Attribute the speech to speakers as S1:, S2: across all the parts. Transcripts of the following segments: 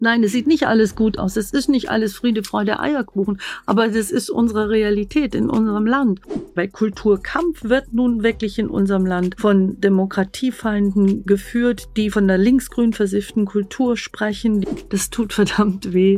S1: Nein, es sieht nicht alles gut aus. Es ist nicht alles Friede, Freude, Eierkuchen. Aber das ist unsere Realität in unserem Land. Weil Kulturkampf wird nun wirklich in unserem Land von Demokratiefeinden geführt, die von der linksgrün versifften Kultur sprechen. Das tut verdammt weh.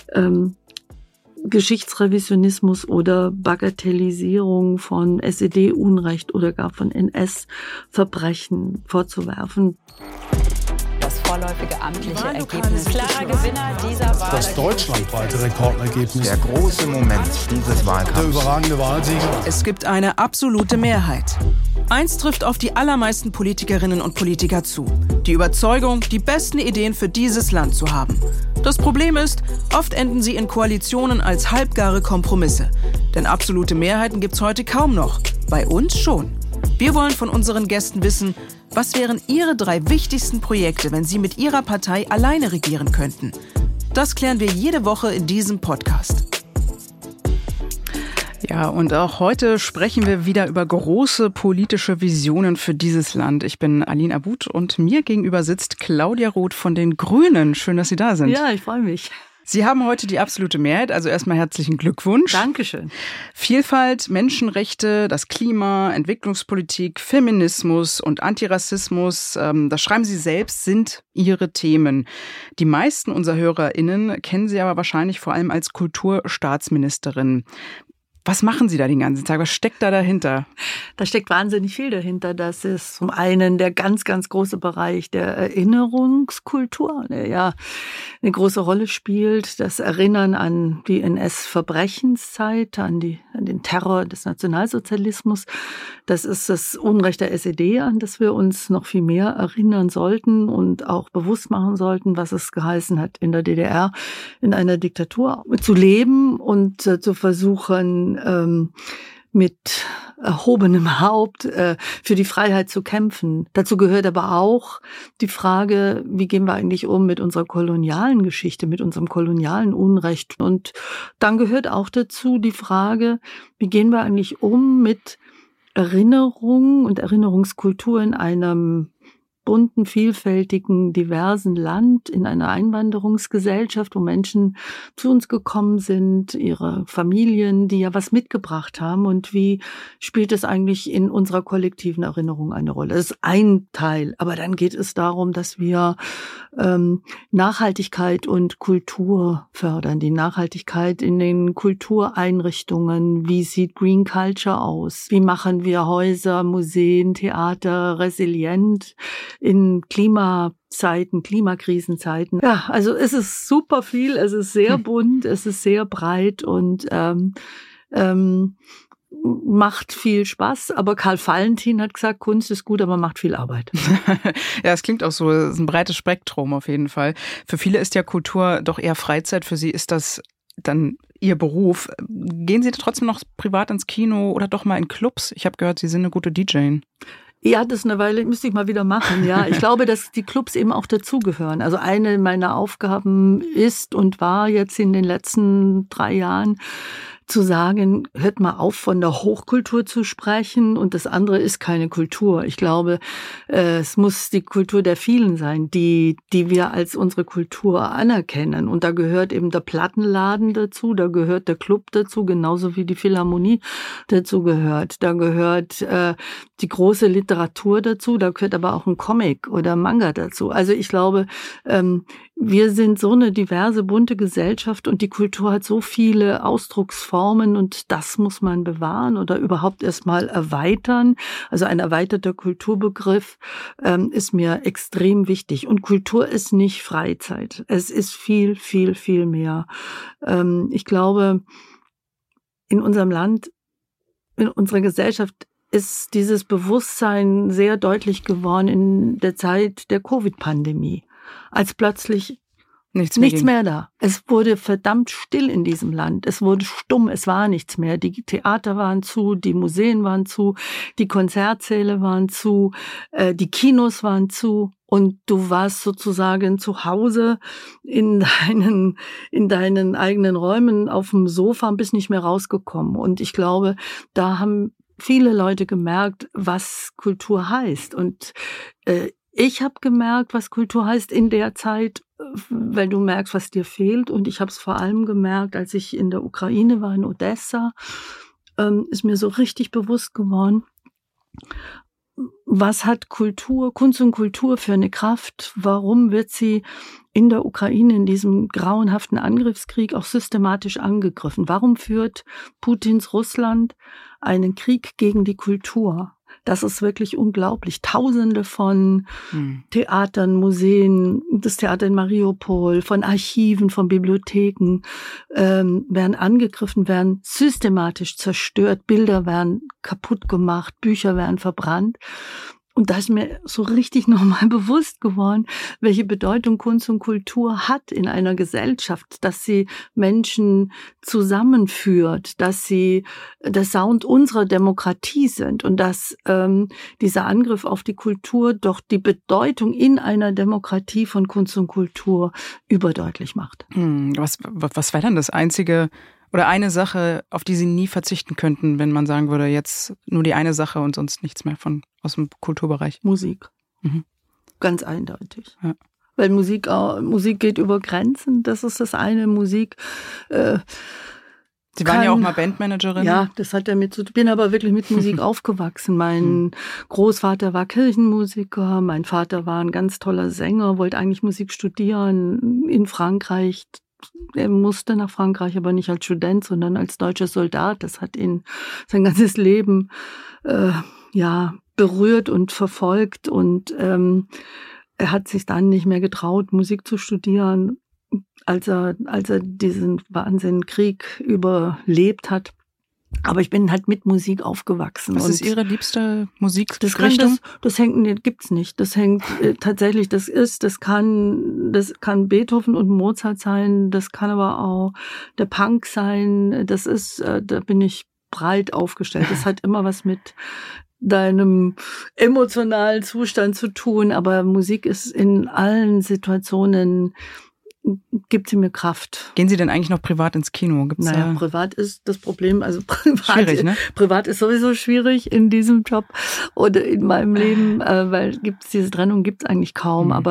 S1: Geschichtsrevisionismus oder Bagatellisierung von SED-Unrecht oder gar von NS-Verbrechen vorzuwerfen.
S2: Das vorläufige amtliche Ergebnis. Klarer Gewinner dieser Wahl.
S3: Das deutschlandweite Rekordergebnis.
S4: Der große Moment dieses Wahlkampfs.
S3: Der überragende Wahlsieger.
S5: Es gibt eine absolute Mehrheit. Eins trifft auf die allermeisten Politikerinnen und Politiker zu. Die Überzeugung, die besten Ideen für dieses Land zu haben. Das Problem ist, oft enden sie in Koalitionen als halbgare Kompromisse. Denn absolute Mehrheiten gibt's heute kaum noch. Bei uns schon. Wir wollen von unseren Gästen wissen, was wären ihre 3 wichtigsten Projekte, wenn sie mit ihrer Partei alleine regieren könnten? Das klären wir jede Woche in diesem Podcast.
S6: Ja, und auch heute sprechen wir wieder über große politische Visionen für dieses Land. Ich bin Aline Abud und mir gegenüber sitzt Claudia Roth von den Grünen. Schön, dass Sie da sind.
S1: Ja, ich freue mich.
S6: Sie haben heute die absolute Mehrheit, also erstmal herzlichen Glückwunsch.
S1: Dankeschön.
S6: Vielfalt, Menschenrechte, das Klima, Entwicklungspolitik, Feminismus und Antirassismus, das schreiben Sie selbst, sind Ihre Themen. Die meisten unserer HörerInnen kennen Sie aber wahrscheinlich vor allem als Kulturstaatsministerin. Was machen Sie da den ganzen Tag? Was steckt da dahinter?
S1: Da steckt wahnsinnig viel dahinter. Das ist zum einen der ganz, ganz große Bereich der Erinnerungskultur, der ja eine große Rolle spielt. Das Erinnern an die NS-Verbrechenszeit, an den Terror des Nationalsozialismus. Das ist das Unrecht der SED, an das wir uns noch viel mehr erinnern sollten und auch bewusst machen sollten, was es geheißen hat, in der DDR in einer Diktatur zu leben und zu versuchen, mit erhobenem Haupt für die Freiheit zu kämpfen. Dazu gehört aber auch die Frage, wie gehen wir eigentlich um mit unserer kolonialen Geschichte, mit unserem kolonialen Unrecht. Und dann gehört auch dazu die Frage, wie gehen wir eigentlich um mit Erinnerung und Erinnerungskultur in einem bunten, vielfältigen, diversen Land, in einer Einwanderungsgesellschaft, wo Menschen zu uns gekommen sind, ihre Familien, die ja was mitgebracht haben. Und wie spielt es eigentlich in unserer kollektiven Erinnerung eine Rolle? Das ist ein Teil. Aber dann geht es darum, dass wir Nachhaltigkeit und Kultur fördern. Die Nachhaltigkeit in den Kultureinrichtungen. Wie sieht Green Culture aus? Wie machen wir Häuser, Museen, Theater resilient in Klimazeiten, Klimakrisenzeiten? Ja, also es ist super viel, es ist sehr bunt, es ist sehr breit und macht viel Spaß. Aber Karl Valentin hat gesagt, Kunst ist gut, aber macht viel Arbeit.
S6: Ja, es klingt auch so, es ist ein breites Spektrum auf jeden Fall. Für viele ist ja Kultur doch eher Freizeit, für Sie ist das dann Ihr Beruf. Gehen Sie trotzdem noch privat ins Kino oder doch mal in Clubs? Ich habe gehört, Sie sind eine gute DJ.
S1: Ja, das eine Weile müsste ich mal wieder machen, ja. Ich glaube, dass die Clubs eben auch dazugehören. Also eine meiner Aufgaben ist und war jetzt in den letzten 3 Jahren, zu sagen, hört mal auf, von der Hochkultur zu sprechen und das andere ist keine Kultur. Ich glaube, es muss die Kultur der vielen sein, die wir als unsere Kultur anerkennen. Und da gehört eben der Plattenladen dazu, da gehört der Club dazu, genauso wie die Philharmonie dazu gehört. Da gehört die große Literatur dazu, da gehört aber auch ein Comic oder Manga dazu. Also ich glaube, wir sind so eine diverse, bunte Gesellschaft und die Kultur hat so viele Ausdrucksformen und das muss man bewahren oder überhaupt erstmal erweitern. Also ein erweiterter Kulturbegriff ist mir extrem wichtig. Und Kultur ist nicht Freizeit. Es ist viel, viel, viel mehr. Ich glaube, in unserem Land, in unserer Gesellschaft ist dieses Bewusstsein sehr deutlich geworden in der Zeit der Covid-Pandemie. Als plötzlich nichts mehr da. Es wurde verdammt still in diesem Land. Es wurde stumm, es war nichts mehr. Die Theater waren zu, die Museen waren zu, die Konzertsäle waren zu, die Kinos waren zu. Und du warst sozusagen zu Hause in deinen eigenen Räumen auf dem Sofa und bist nicht mehr rausgekommen. Und ich glaube, da haben viele Leute gemerkt, was Kultur heißt. Und ich habe gemerkt, was Kultur heißt in der Zeit weil du merkst, was dir fehlt. Und ich habe es vor allem gemerkt, als ich in der Ukraine war, in Odessa, ist mir so richtig bewusst geworden, was hat Kultur, Kunst und Kultur für eine Kraft? Warum wird sie in der Ukraine in diesem grauenhaften Angriffskrieg auch systematisch angegriffen? Warum führt Putins Russland einen Krieg gegen die Kultur? Das ist wirklich unglaublich. Tausende von Theatern, Museen, das Theater in Mariupol, von Archiven, von Bibliotheken werden angegriffen, werden systematisch zerstört, Bilder werden kaputt gemacht, Bücher werden verbrannt. Und da ist mir so richtig nochmal bewusst geworden, welche Bedeutung Kunst und Kultur hat in einer Gesellschaft, dass sie Menschen zusammenführt, dass sie der Sound unserer Demokratie sind und dass dieser Angriff auf die Kultur doch die Bedeutung in einer Demokratie von Kunst und Kultur überdeutlich macht.
S6: Was wäre dann das einzige oder eine Sache, auf die Sie nie verzichten könnten, wenn man sagen würde, jetzt nur die eine Sache und sonst nichts mehr aus dem Kulturbereich?
S1: Musik. Ganz eindeutig. Ja. Weil Musik geht über Grenzen. Das ist das eine. Musik.
S6: Sie waren ja auch mal Bandmanagerin.
S1: Ja, das hat damit zu tun. Ich bin aber wirklich mit Musik aufgewachsen. Mein Großvater war Kirchenmusiker. Mein Vater war ein ganz toller Sänger, wollte eigentlich Musik studieren in Frankreich. Er musste nach Frankreich, aber nicht als Student, sondern als deutscher Soldat. Das hat ihn sein ganzes Leben berührt und verfolgt. Und er hat sich dann nicht mehr getraut, Musik zu studieren, als er diesen Wahnsinnkrieg überlebt hat. Aber ich bin halt mit Musik aufgewachsen.
S6: Was ist Ihre liebste Musikrichtung?
S1: Das gibt's nicht. Das hängt tatsächlich, das kann Beethoven und Mozart sein, das kann aber auch der Punk sein. Da bin ich breit aufgestellt. Das hat immer was mit deinem emotionalen Zustand zu tun, aber Musik ist in allen Situationen, gibt sie mir Kraft.
S6: Gehen Sie denn eigentlich noch privat ins Kino?
S1: Privat ist das Problem, also
S6: schwierig, ne?
S1: Privat ist sowieso schwierig in diesem Job oder in meinem Leben, weil diese Trennung gibt's eigentlich kaum, aber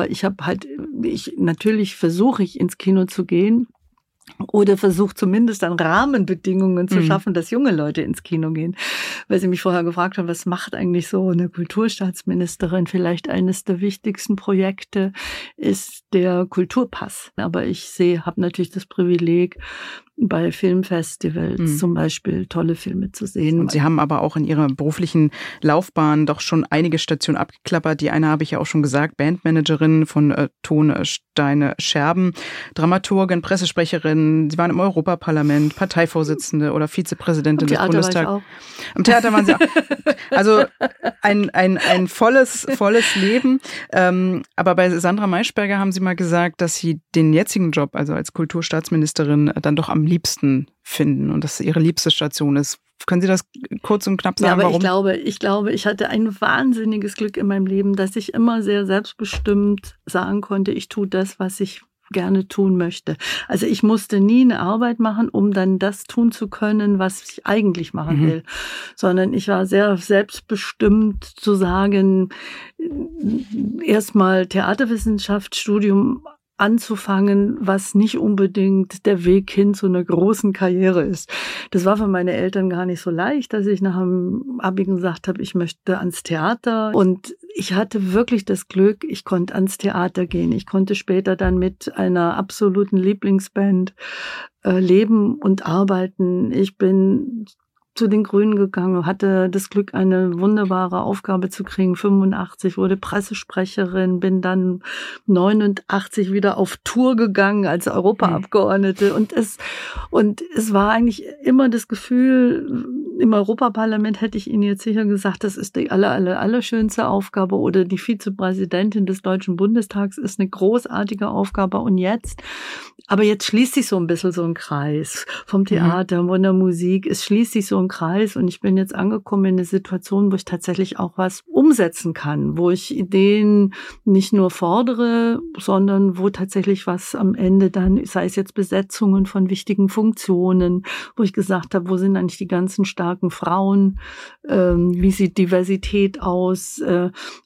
S1: natürlich versuche ich ins Kino zu gehen. Oder versucht zumindest dann Rahmenbedingungen zu schaffen, dass junge Leute ins Kino gehen. Weil Sie mich vorher gefragt haben, was macht eigentlich so eine Kulturstaatsministerin? Vielleicht eines der wichtigsten Projekte ist der Kulturpass. Aber ich habe natürlich das Privileg, bei Filmfestivals zum Beispiel tolle Filme zu sehen.
S6: Und Sie haben aber auch in Ihrer beruflichen Laufbahn doch schon einige Stationen abgeklappert. Die eine habe ich ja auch schon gesagt, Bandmanagerin von Ton Steine Scherben, Dramaturgin, Pressesprecherin. Sie waren im Europaparlament, Parteivorsitzende oder Vizepräsidentin des Bundestags. War ich auch. Am Theater waren Sie auch. Also ein volles Leben. Aber bei Sandra Maischberger haben Sie mal gesagt, dass Sie den jetzigen Job, also als Kulturstaatsministerin, dann doch am liebsten finden und dass Ihre liebste Station ist. Können Sie das kurz und knapp sagen,
S1: aber
S6: warum?
S1: Ich glaube, ich hatte ein wahnsinniges Glück in meinem Leben, dass ich immer sehr selbstbestimmt sagen konnte, ich tue das, was ich gerne tun möchte. Also ich musste nie eine Arbeit machen, um dann das tun zu können, was ich eigentlich machen will, sondern ich war sehr selbstbestimmt zu sagen, erstmal Theaterwissenschaftsstudium anzufangen, was nicht unbedingt der Weg hin zu einer großen Karriere ist. Das war für meine Eltern gar nicht so leicht, dass ich nach dem Abi gesagt habe, ich möchte ans Theater. Und ich hatte wirklich das Glück, ich konnte ans Theater gehen. Ich konnte später dann mit einer absoluten Lieblingsband leben und arbeiten. Ich bin zu den Grünen gegangen, hatte das Glück, eine wunderbare Aufgabe zu kriegen. 85 wurde Pressesprecherin, bin dann 89 wieder auf Tour gegangen als Europaabgeordnete. Und es war eigentlich immer das Gefühl, im Europaparlament hätte ich Ihnen jetzt sicher gesagt, das ist die allerschönste Aufgabe, oder die Vizepräsidentin des Deutschen Bundestags ist eine großartige Aufgabe. Und jetzt schließt sich so ein bisschen so ein Kreis vom Theater, von der Musik. Es schließt sich so ein Kreis und ich bin jetzt angekommen in eine Situation, wo ich tatsächlich auch was umsetzen kann, wo ich Ideen nicht nur fordere, sondern wo tatsächlich was am Ende dann, sei es jetzt Besetzungen von wichtigen Funktionen, wo ich gesagt habe, wo sind eigentlich die ganzen starken Frauen, wie sieht Diversität aus, also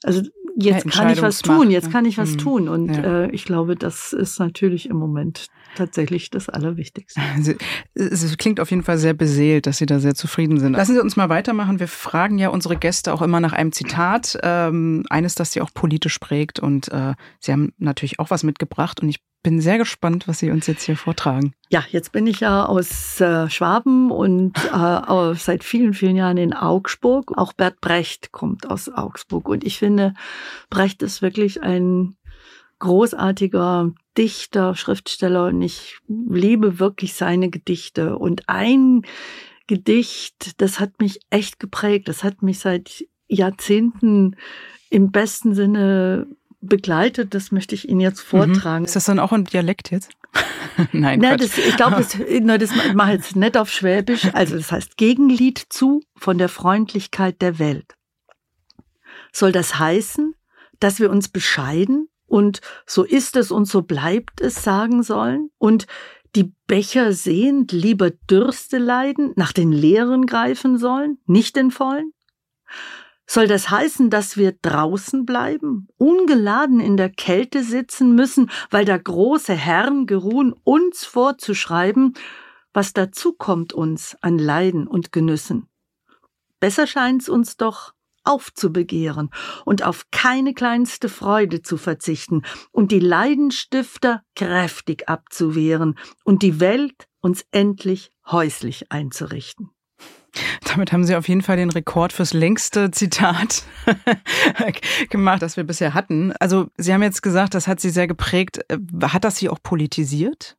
S1: jetzt kann ich was tun. Und ich glaube, das ist natürlich im Moment tatsächlich das Allerwichtigste.
S6: Es klingt auf jeden Fall sehr beseelt, dass Sie da sehr zufrieden sind. Lassen Sie uns mal weitermachen. Wir fragen ja unsere Gäste auch immer nach einem Zitat. Eines, das Sie auch politisch prägt. Und Sie haben natürlich auch was mitgebracht. Und ich bin sehr gespannt, was Sie uns jetzt hier vortragen.
S1: Ja, jetzt bin ich ja aus Schwaben und seit vielen, vielen Jahren in Augsburg. Auch Bert Brecht kommt aus Augsburg. Und ich finde, Brecht ist wirklich ein großartiger Dichter, Schriftsteller. Und ich liebe wirklich seine Gedichte. Und ein Gedicht, das hat mich echt geprägt. Das hat mich seit Jahrzehnten im besten Sinne begleitet. Das möchte ich Ihnen jetzt vortragen.
S6: Ist das dann auch ein Dialekt jetzt? Nein,
S1: ich glaube, das mache ich jetzt nicht auf Schwäbisch. Also das heißt Gegenlied zu von der Freundlichkeit der Welt. Soll das heißen, dass wir uns bescheiden und so ist es und so bleibt es sagen sollen und die Becher sehend lieber Dürste leiden, nach den leeren greifen sollen, nicht den vollen? Soll das heißen, dass wir draußen bleiben, ungeladen in der Kälte sitzen müssen, weil da große Herren geruhen, uns vorzuschreiben, was dazukommt uns an Leiden und Genüssen? Besser scheint's uns doch, aufzubegehren und auf keine kleinste Freude zu verzichten und die Leidenstifter kräftig abzuwehren und die Welt uns endlich häuslich einzurichten.
S6: Damit haben Sie auf jeden Fall den Rekord fürs längste Zitat gemacht, das wir bisher hatten. Also Sie haben jetzt gesagt, das hat Sie sehr geprägt. Hat das Sie auch politisiert?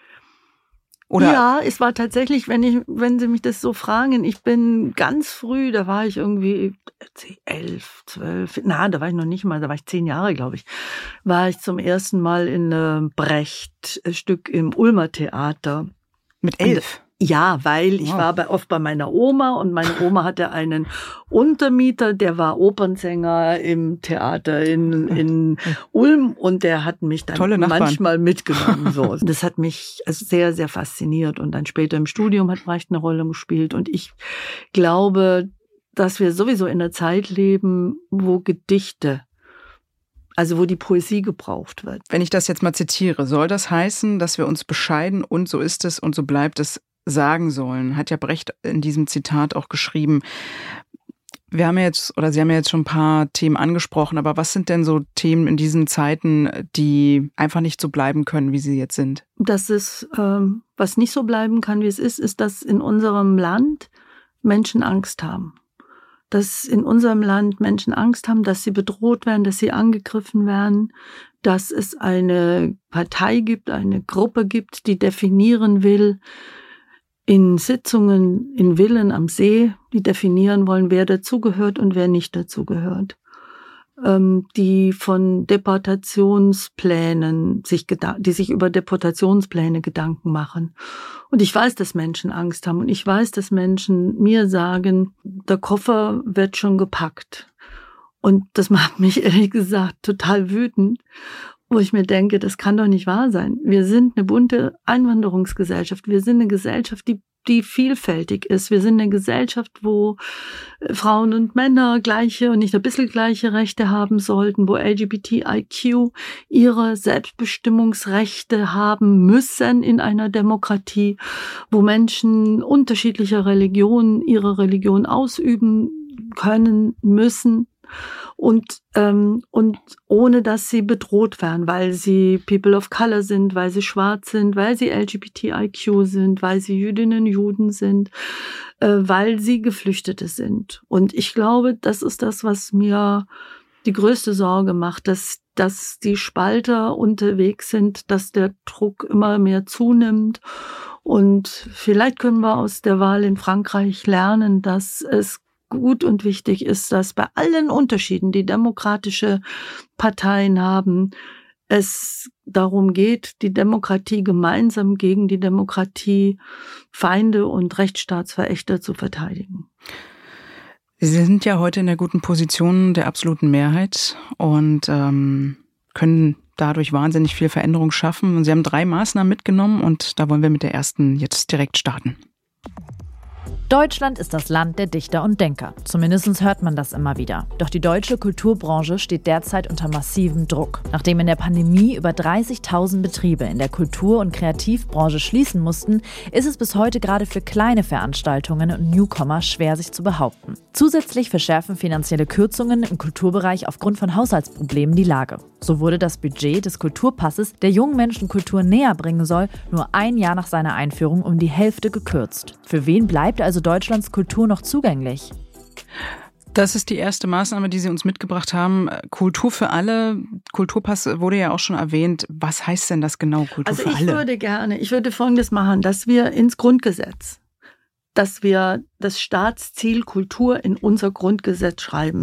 S6: Oder?
S1: Ja, es war tatsächlich, wenn Sie mich das so fragen, ich bin ganz früh, da war ich irgendwie 11, 12, da war ich noch nicht mal, da war ich 10 Jahre, glaube ich, war ich zum ersten Mal in einem Brecht-Stück im Ulmer Theater.
S6: Mit 11?
S1: Ja, weil ich war oft bei meiner Oma und meine Oma hatte einen Untermieter, der war Opernsänger im Theater in Ulm und der hat mich dann manchmal mitgenommen. So. Das hat mich sehr, sehr fasziniert und dann später im Studium hat Brecht eine Rolle gespielt und ich glaube, dass wir sowieso in einer Zeit leben, wo Gedichte, also wo die Poesie gebraucht wird.
S6: Wenn ich das jetzt mal zitiere, soll das heißen, dass wir uns bescheiden und so ist es und so bleibt es sagen sollen, hat ja Brecht in diesem Zitat auch geschrieben. Sie haben ja jetzt schon ein paar Themen angesprochen, aber was sind denn so Themen in diesen Zeiten, die einfach nicht so bleiben können, wie sie jetzt sind?
S1: Das ist, was nicht so bleiben kann, wie es ist, dass in unserem Land Menschen Angst haben. Dass in unserem Land Menschen Angst haben, dass sie bedroht werden, dass sie angegriffen werden, dass es eine Partei gibt, eine Gruppe gibt, die definieren will, in Sitzungen in Villen am See, die definieren wollen, wer dazugehört und wer nicht dazugehört. Die von Deportationsplänen die sich über Deportationspläne Gedanken machen. Und ich weiß, dass Menschen Angst haben und ich weiß, dass Menschen mir sagen, der Koffer wird schon gepackt. Und das macht mich ehrlich gesagt total wütend, wo ich mir denke, das kann doch nicht wahr sein. Wir sind eine bunte Einwanderungsgesellschaft. Wir sind eine Gesellschaft, die vielfältig ist. Wir sind eine Gesellschaft, wo Frauen und Männer gleiche und nicht ein bisschen gleiche Rechte haben sollten, wo LGBTIQ ihre Selbstbestimmungsrechte haben müssen in einer Demokratie, wo Menschen unterschiedlicher Religionen ihre Religion ausüben können, müssen. Und ohne dass sie bedroht werden, weil sie People of Color sind, weil sie schwarz sind, weil sie LGBTIQ sind, weil sie Jüdinnen, Juden sind, weil sie Geflüchtete sind. Und ich glaube, das ist das, was mir die größte Sorge macht, dass die Spalter unterwegs sind, dass der Druck immer mehr zunimmt. Und vielleicht können wir aus der Wahl in Frankreich lernen, dass es gut und wichtig ist, dass bei allen Unterschieden, die demokratische Parteien haben, es darum geht, die Demokratie gemeinsam gegen die Demokratiefeinde und Rechtsstaatsverächter zu verteidigen.
S6: Sie sind ja heute in der guten Position der absoluten Mehrheit und können dadurch wahnsinnig viel Veränderung schaffen. Und Sie haben 3 Maßnahmen mitgenommen und da wollen wir mit der ersten jetzt direkt starten.
S7: Deutschland ist das Land der Dichter und Denker. Zumindest hört man das immer wieder. Doch die deutsche Kulturbranche steht derzeit unter massivem Druck. Nachdem in der Pandemie über 30.000 Betriebe in der Kultur- und Kreativbranche schließen mussten, ist es bis heute gerade für kleine Veranstaltungen und Newcomer schwer, sich zu behaupten. Zusätzlich verschärfen finanzielle Kürzungen im Kulturbereich aufgrund von Haushaltsproblemen die Lage. So wurde das Budget des Kulturpasses, der jungen Menschen Kultur näher bringen soll, nur ein Jahr nach seiner Einführung um die Hälfte gekürzt. Für wen bleibt also Deutschlands Kultur noch zugänglich?
S6: Das ist die erste Maßnahme, die Sie uns mitgebracht haben. Kultur für alle. Kulturpass wurde ja auch schon erwähnt. Was heißt denn das genau, Kultur für alle?
S1: Ich würde Folgendes machen, dass wir ins Grundgesetz, dass wir das Staatsziel Kultur in unser Grundgesetz schreiben.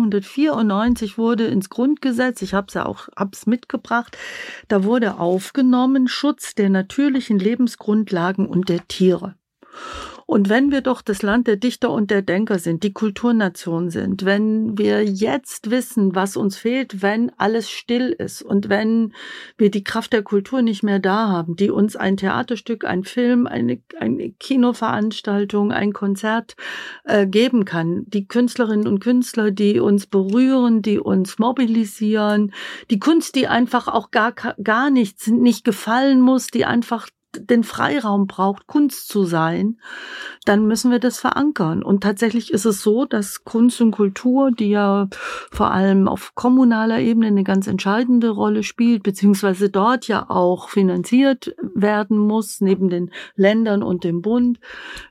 S1: 1994 wurde ins Grundgesetz, ich hab's mitgebracht, da wurde aufgenommen Schutz der natürlichen Lebensgrundlagen und der Tiere. Und wenn wir doch das Land der Dichter und der Denker sind, die Kulturnation sind, wenn wir jetzt wissen, was uns fehlt, wenn alles still ist und wenn wir die Kraft der Kultur nicht mehr da haben, die uns ein Theaterstück, ein Film, eine Kinoveranstaltung, ein Konzert geben kann, die Künstlerinnen und Künstler, die uns berühren, die uns mobilisieren, die Kunst, die einfach auch gar nichts, nicht gefallen muss, die einfach den Freiraum braucht, Kunst zu sein, dann müssen wir das verankern. Und tatsächlich ist es so, dass Kunst und Kultur, die ja vor allem auf kommunaler Ebene eine ganz entscheidende Rolle spielt, beziehungsweise dort ja auch finanziert werden muss, neben den Ländern und dem Bund,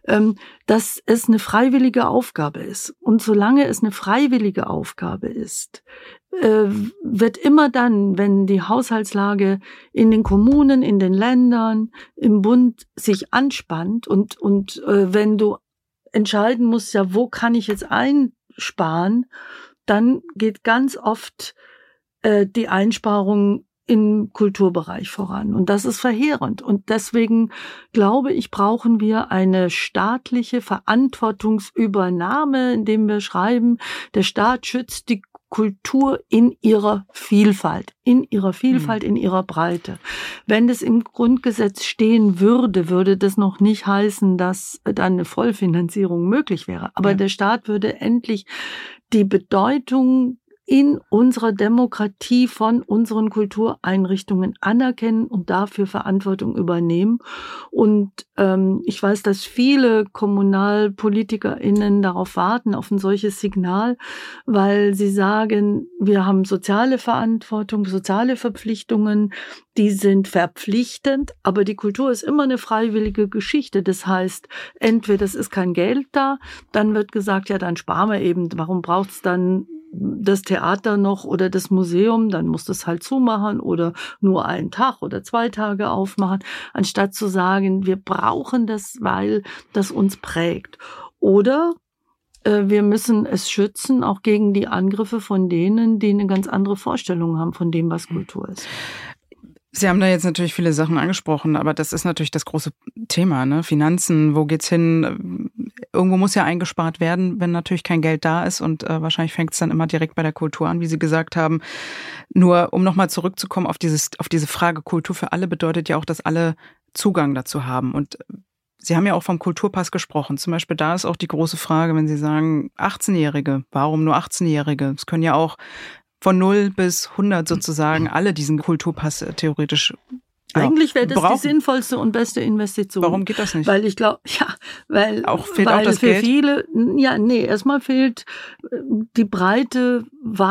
S1: dass es eine freiwillige Aufgabe ist. Und solange es eine freiwillige Aufgabe ist, wird immer dann, wenn die Haushaltslage in den Kommunen, in den Ländern, im Bund sich anspannt und wenn du entscheiden musst, ja, wo kann ich jetzt einsparen, dann geht ganz oft die Einsparung im Kulturbereich voran. Und das ist verheerend. Und deswegen, glaube ich, brauchen wir eine staatliche Verantwortungsübernahme, indem wir schreiben, der Staat schützt die Kultur in ihrer Vielfalt, in ihrer Breite. Wenn das im Grundgesetz stehen würde, würde das noch nicht heißen, dass dann eine Vollfinanzierung möglich wäre. Aber der Staat würde endlich die Bedeutung in unserer Demokratie von unseren Kultureinrichtungen anerkennen und dafür Verantwortung übernehmen. Und ich weiß, dass viele KommunalpolitikerInnen darauf warten, auf ein solches Signal, weil sie sagen, wir haben soziale Verantwortung, soziale Verpflichtungen, die sind verpflichtend, aber die Kultur ist immer eine freiwillige Geschichte. Das heißt, entweder es ist kein Geld da, dann wird gesagt, ja, dann sparen wir eben, warum braucht es dann das Theater noch oder das Museum, dann muss das halt zumachen oder nur einen Tag oder 2 Tage aufmachen, anstatt zu sagen, wir brauchen das, weil das uns prägt. Oder wir müssen es schützen, auch gegen die Angriffe von denen, die eine ganz andere Vorstellung haben von dem, was Kultur ist.
S6: Sie haben da jetzt natürlich viele Sachen angesprochen, aber das ist natürlich das große Thema, ne? Finanzen, wo geht's hin? Irgendwo muss ja eingespart werden, wenn natürlich kein Geld da ist und wahrscheinlich fängt es dann immer direkt bei der Kultur an, wie Sie gesagt haben. Nur um nochmal zurückzukommen auf diese Frage, Kultur für alle bedeutet ja auch, dass alle Zugang dazu haben. Und Sie haben ja auch vom Kulturpass gesprochen. Zum Beispiel da ist auch die große Frage, wenn Sie sagen 18-Jährige, warum nur 18-Jährige? Es können ja auch von 0 bis 100 sozusagen alle diesen Kulturpass theoretisch
S1: eigentlich wäre das die sinnvollste und beste Investition.
S6: Warum geht das nicht?
S1: Weil ich glaube, weil
S6: das
S1: für
S6: Geld?
S1: Viele, erstmal fehlt die breite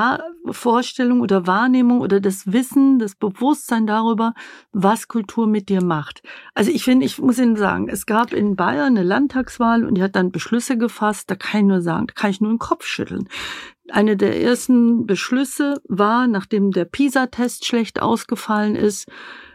S1: Vorstellung oder Wahrnehmung oder das Wissen, das Bewusstsein darüber, was Kultur mit dir macht. Also ich muss Ihnen sagen, es gab in Bayern eine Landtagswahl und die hat dann Beschlüsse gefasst, da kann ich nur sagen, da kann ich nur den Kopf schütteln. Eine der ersten Beschlüsse war, nachdem der PISA-Test schlecht ausgefallen ist,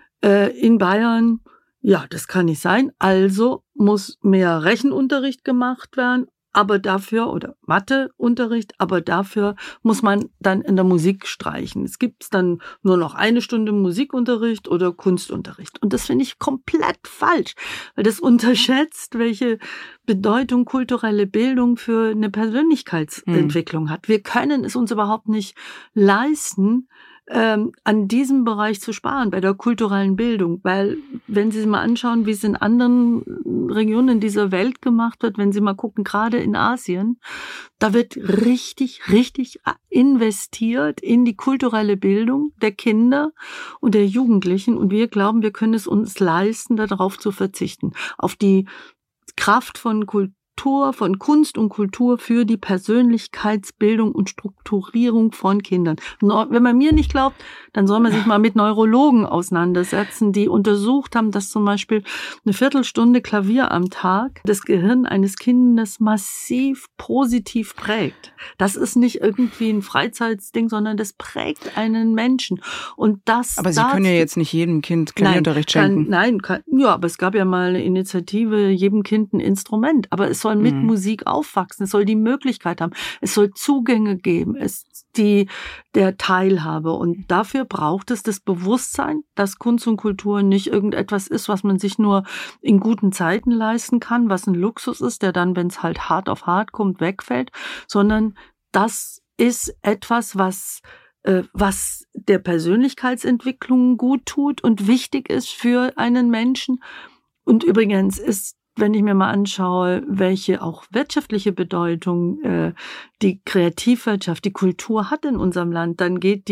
S1: in Bayern, ja, das kann nicht sein, also muss mehr Rechenunterricht gemacht werden, aber dafür, oder Matheunterricht, aber dafür muss man dann in der Musik streichen. Es gibt dann nur noch 1 Stunde Musikunterricht oder Kunstunterricht. Und das finde ich komplett falsch, weil das unterschätzt, welche Bedeutung kulturelle Bildung für eine Persönlichkeitsentwicklung hat. Wir können es uns überhaupt nicht leisten, an diesem Bereich zu sparen, bei der kulturellen Bildung. Weil, wenn Sie sich mal anschauen, wie es in anderen Regionen dieser Welt gemacht wird, wenn Sie mal gucken, gerade in Asien, da wird richtig investiert in die kulturelle Bildung der Kinder und der Jugendlichen. Und wir glauben, wir können es uns leisten, darauf zu verzichten. Auf die Kraft von von Kunst und Kultur für die Persönlichkeitsbildung und Strukturierung von Kindern. Wenn man mir nicht glaubt, dann soll man sich mal mit Neurologen auseinandersetzen, die untersucht haben, dass zum Beispiel eine Viertelstunde Klavier am Tag das Gehirn eines Kindes massiv positiv prägt. Das ist nicht irgendwie ein Freizeitding, sondern das prägt einen Menschen. Und das.
S6: Aber Sie können ja jetzt nicht jedem Kind Klavierunterricht schenken.
S1: Aber es gab ja mal eine Initiative, jedem Kind ein Instrument. Aber es soll mit Musik aufwachsen, es soll die Möglichkeit haben, es soll Zugänge geben, der Teilhabe. Und dafür braucht es das Bewusstsein, dass Kunst und Kultur nicht irgendetwas ist, was man sich nur in guten Zeiten leisten kann, was ein Luxus ist, der dann, wenn es halt hart auf hart kommt, wegfällt, sondern das ist etwas, was der Persönlichkeitsentwicklung gut tut und wichtig ist für einen Menschen. Und übrigens ist, wenn ich mir mal anschaue, welche auch wirtschaftliche Bedeutung die Kreativwirtschaft, die Kultur hat in unserem Land, dann geht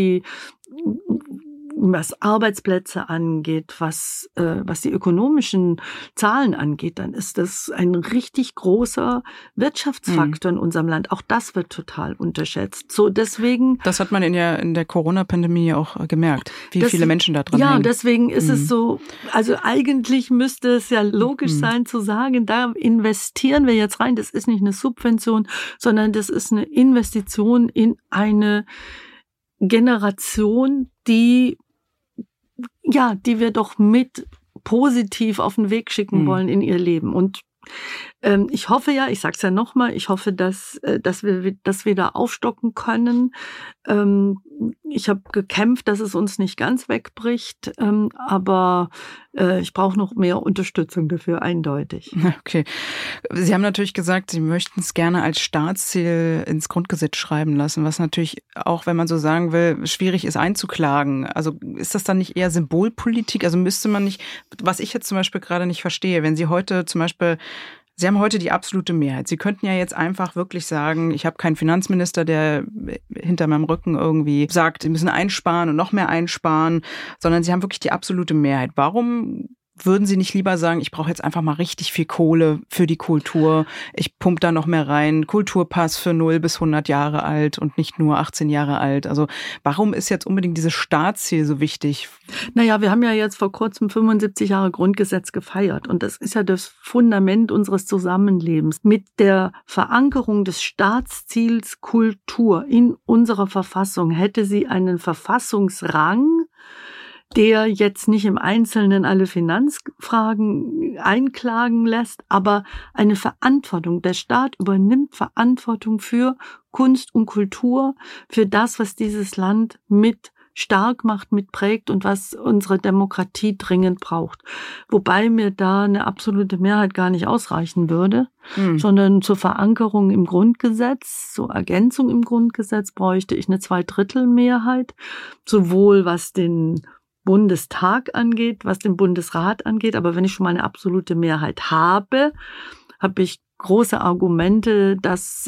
S1: was Arbeitsplätze angeht, was die ökonomischen Zahlen angeht, dann ist das ein richtig großer Wirtschaftsfaktor in unserem Land. Auch das wird total unterschätzt. So, deswegen.
S6: Das hat man in der Corona-Pandemie auch gemerkt, wie viele Menschen da dran hängen.
S1: Ja, deswegen ist es so, also eigentlich müsste es ja logisch sein zu sagen, da investieren wir jetzt rein. Das ist nicht eine Subvention, sondern das ist eine Investition in eine Generation, die wir doch mit positiv auf den Weg schicken wollen in ihr Leben. Und ich hoffe ja, ich sag's ja nochmal, ich hoffe, dass wir das wieder aufstocken können. Ich habe gekämpft, dass es uns nicht ganz wegbricht, aber ich brauche noch mehr Unterstützung dafür, eindeutig.
S6: Okay. Sie haben natürlich gesagt, Sie möchten es gerne als Staatsziel ins Grundgesetz schreiben lassen, was natürlich auch, wenn man so sagen will, schwierig ist einzuklagen. Also ist das dann nicht eher Symbolpolitik? Also müsste man nicht, was ich jetzt zum Beispiel gerade nicht verstehe, wenn Sie heute zum Beispiel, Sie haben heute die absolute Mehrheit. Sie könnten ja jetzt einfach wirklich sagen, ich habe keinen Finanzminister, der hinter meinem Rücken irgendwie sagt, Sie müssen einsparen und noch mehr einsparen, sondern Sie haben wirklich die absolute Mehrheit. Warum würden Sie nicht lieber sagen, ich brauche jetzt einfach mal richtig viel Kohle für die Kultur, ich pumpe da noch mehr rein, Kulturpass für 0 bis 100 Jahre alt und nicht nur 18 Jahre alt. Also warum ist jetzt unbedingt dieses Staatsziel so wichtig?
S1: Naja, wir haben ja jetzt vor kurzem 75 Jahre Grundgesetz gefeiert und das ist ja das Fundament unseres Zusammenlebens. Mit der Verankerung des Staatsziels Kultur in unserer Verfassung hätte sie einen Verfassungsrang, der jetzt nicht im Einzelnen alle Finanzfragen einklagen lässt, aber eine Verantwortung. Der Staat übernimmt Verantwortung für Kunst und Kultur, für das, was dieses Land mit stark macht, mit prägt und was unsere Demokratie dringend braucht. Wobei mir da eine absolute Mehrheit gar nicht ausreichen würde, sondern zur Verankerung im Grundgesetz, zur Ergänzung im Grundgesetz bräuchte ich eine 2/3 sowohl was den Bundestag angeht, was den Bundesrat angeht. Aber wenn ich schon mal eine absolute Mehrheit habe, habe ich große Argumente, dass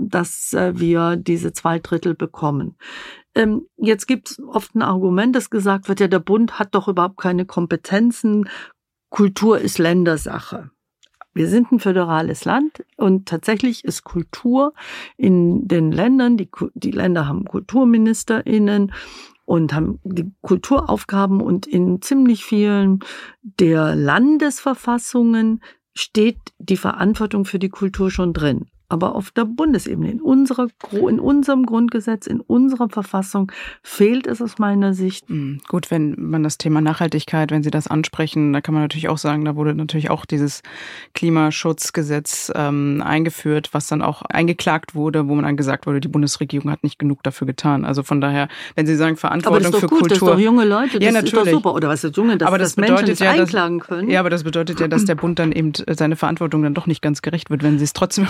S1: wir diese 2/3 bekommen. Jetzt gibt es oft ein Argument, das gesagt wird, ja, der Bund hat doch überhaupt keine Kompetenzen. Kultur ist Ländersache. Wir sind ein föderales Land und tatsächlich ist Kultur in den Ländern, die Länder haben KulturministerInnen und haben die Kulturaufgaben und in ziemlich vielen der Landesverfassungen steht die Verantwortung für die Kultur schon drin. Aber auf der Bundesebene, in unserem Grundgesetz, in unserer Verfassung fehlt es aus meiner Sicht.
S6: Gut, wenn man das Thema Nachhaltigkeit, wenn Sie das ansprechen, da kann man natürlich auch sagen, da wurde natürlich auch dieses Klimaschutzgesetz eingeführt, was dann auch eingeklagt wurde, wo man dann gesagt wurde, die Bundesregierung hat nicht genug dafür getan. Also von daher, wenn Sie sagen Verantwortung für Kultur.
S1: Aber das ist doch gut, das ist doch junge Leute, das
S6: ja, natürlich.
S1: Ist doch super. Oder was ist junge, dass Menschen das einklagen können.
S6: Ja, aber das bedeutet ja, dass der Bund dann eben seine Verantwortung dann doch nicht ganz gerecht wird, wenn Sie es trotzdem im Grundgesetz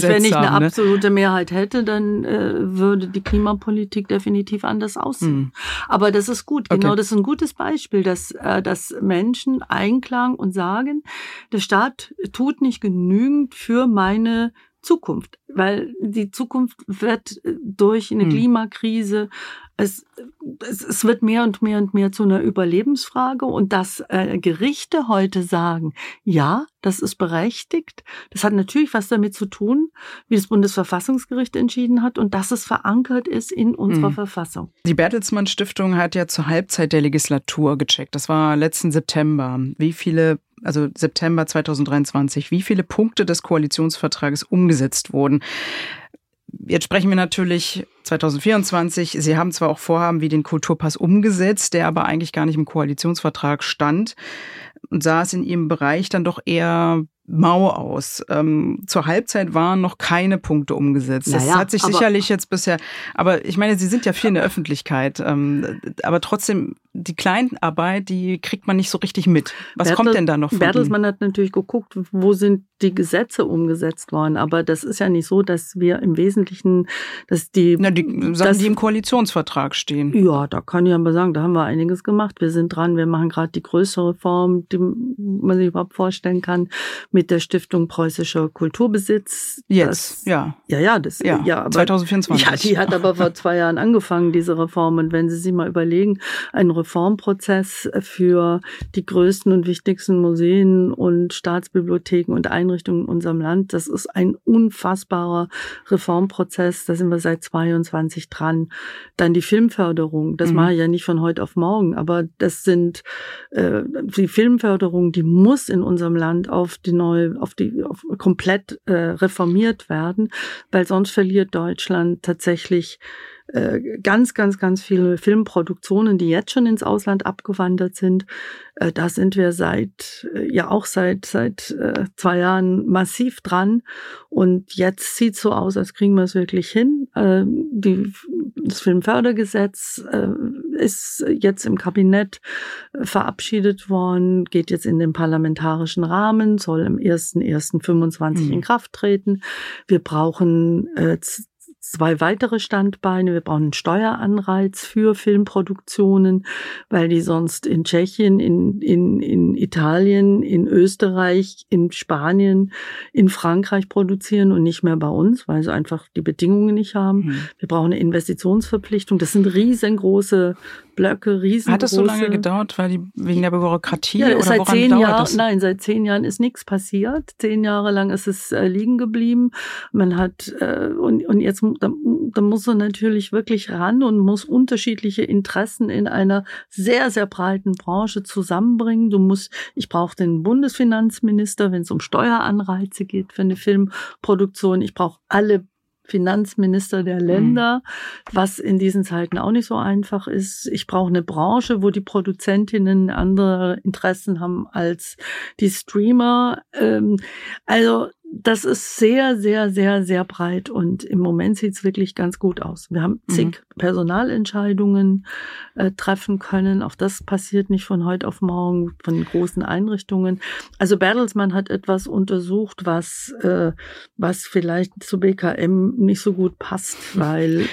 S1: wenn ich eine
S6: haben, ne?
S1: absolute Mehrheit hätte, dann würde die Klimapolitik definitiv anders aussehen. Aber das ist gut.
S6: Okay.
S1: Genau, das ist ein gutes Beispiel, dass Menschen einklagen und sagen, der Staat tut nicht genügend für meine Zukunft, weil die Zukunft wird durch eine Klimakrise, es wird mehr und mehr und mehr zu einer Überlebensfrage, und dass Gerichte heute sagen, ja, das ist berechtigt, das hat natürlich was damit zu tun, wie das Bundesverfassungsgericht entschieden hat und dass es verankert ist in unserer Verfassung.
S6: Die Bertelsmann Stiftung hat ja zur Halbzeit der Legislatur gecheckt, das war letzten September, also September 2023, wie viele Punkte des Koalitionsvertrages umgesetzt wurden. Jetzt sprechen wir natürlich 2024. Sie haben zwar auch Vorhaben wie den Kulturpass umgesetzt, der aber eigentlich gar nicht im Koalitionsvertrag stand und sah es in Ihrem Bereich dann doch eher mau aus. Zur Halbzeit waren noch keine Punkte umgesetzt. Das hat sich sicherlich jetzt bisher, aber ich meine, Sie sind ja viel in der Öffentlichkeit, aber trotzdem, die Kleinarbeit, die kriegt man nicht so richtig mit. Was kommt denn da noch von
S1: Bertelsmann hat natürlich geguckt, wo sind die Gesetze umgesetzt worden, aber das ist ja nicht so, dass wir im Wesentlichen, dass die
S6: Sachen, die im Koalitionsvertrag stehen.
S1: Ja, da kann ich aber sagen, da haben wir einiges gemacht. Wir sind dran, wir machen gerade die größte Reform, die man sich überhaupt vorstellen kann, mit der Stiftung Preußischer Kulturbesitz.
S6: Jetzt,
S1: aber
S6: 2024.
S1: Ja, die hat aber vor 2 Jahren angefangen, diese Reform. Und wenn Sie sich mal überlegen, ein Reformprozess für die größten und wichtigsten Museen und Staatsbibliotheken und Einrichtungen in unserem Land, das ist ein unfassbarer Reformprozess. Da sind wir seit 22 dran. Dann die Filmförderung. Das mache ich ja nicht von heute auf morgen, aber das sind die Filmförderung, die muss in unserem Land auf komplett reformiert werden, weil sonst verliert Deutschland tatsächlich ganz, ganz, ganz viele Filmproduktionen, die jetzt schon ins Ausland abgewandert sind. Da sind wir seit 2 Jahren massiv dran. Und jetzt sieht es so aus, als kriegen wir es wirklich hin. Das Filmfördergesetz ist jetzt im Kabinett verabschiedet worden, geht jetzt in den parlamentarischen Rahmen, soll im 01.01.25 in Kraft treten. Wir brauchen 2 weitere Standbeine. Wir brauchen einen Steueranreiz für Filmproduktionen, weil die sonst in Tschechien, in Italien, in Österreich, in Spanien, in Frankreich produzieren und nicht mehr bei uns, weil sie einfach die Bedingungen nicht haben. Wir brauchen eine Investitionsverpflichtung. Das sind riesengroße Blöcke, riesengroße.
S6: Hat das so lange gedauert, wegen der Bürokratie?
S1: Ja,
S6: oder
S1: seit
S6: woran
S1: 10
S6: dauert
S1: Jahren,
S6: das?
S1: Nein, seit 10 Jahren ist nichts passiert. 10 Jahre lang ist es liegen geblieben. Man hat und jetzt da muss er natürlich wirklich ran und muss unterschiedliche Interessen in einer sehr, sehr breiten Branche zusammenbringen. Ich brauche den Bundesfinanzminister, wenn es um Steueranreize geht für eine Filmproduktion. Ich brauche alle Finanzminister der Länder, was in diesen Zeiten auch nicht so einfach ist. Ich brauche eine Branche, wo die Produzentinnen andere Interessen haben als die Streamer. Also das ist sehr, sehr, sehr, sehr breit und im Moment sieht es wirklich ganz gut aus. Wir haben zig Personalentscheidungen treffen können. Auch das passiert nicht von heute auf morgen von großen Einrichtungen. Also Bertelsmann hat etwas untersucht, was vielleicht zu BKM nicht so gut passt, weil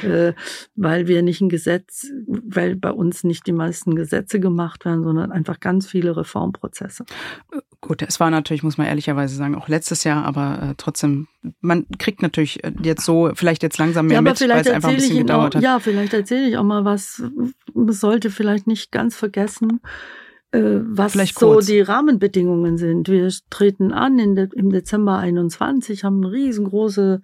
S1: wir nicht weil bei uns nicht die meisten Gesetze gemacht werden, sondern einfach ganz viele Reformprozesse.
S6: Gut, es war natürlich, muss man ehrlicherweise sagen, auch letztes Jahr, aber trotzdem, man kriegt natürlich jetzt so vielleicht jetzt langsam mehr mit, weil es einfach ein bisschen gedauert hat.
S1: Ja, vielleicht erzähle ich auch mal was. Man sollte vielleicht nicht ganz vergessen, was so die Rahmenbedingungen sind. Wir treten an im Dezember 21, haben riesengroße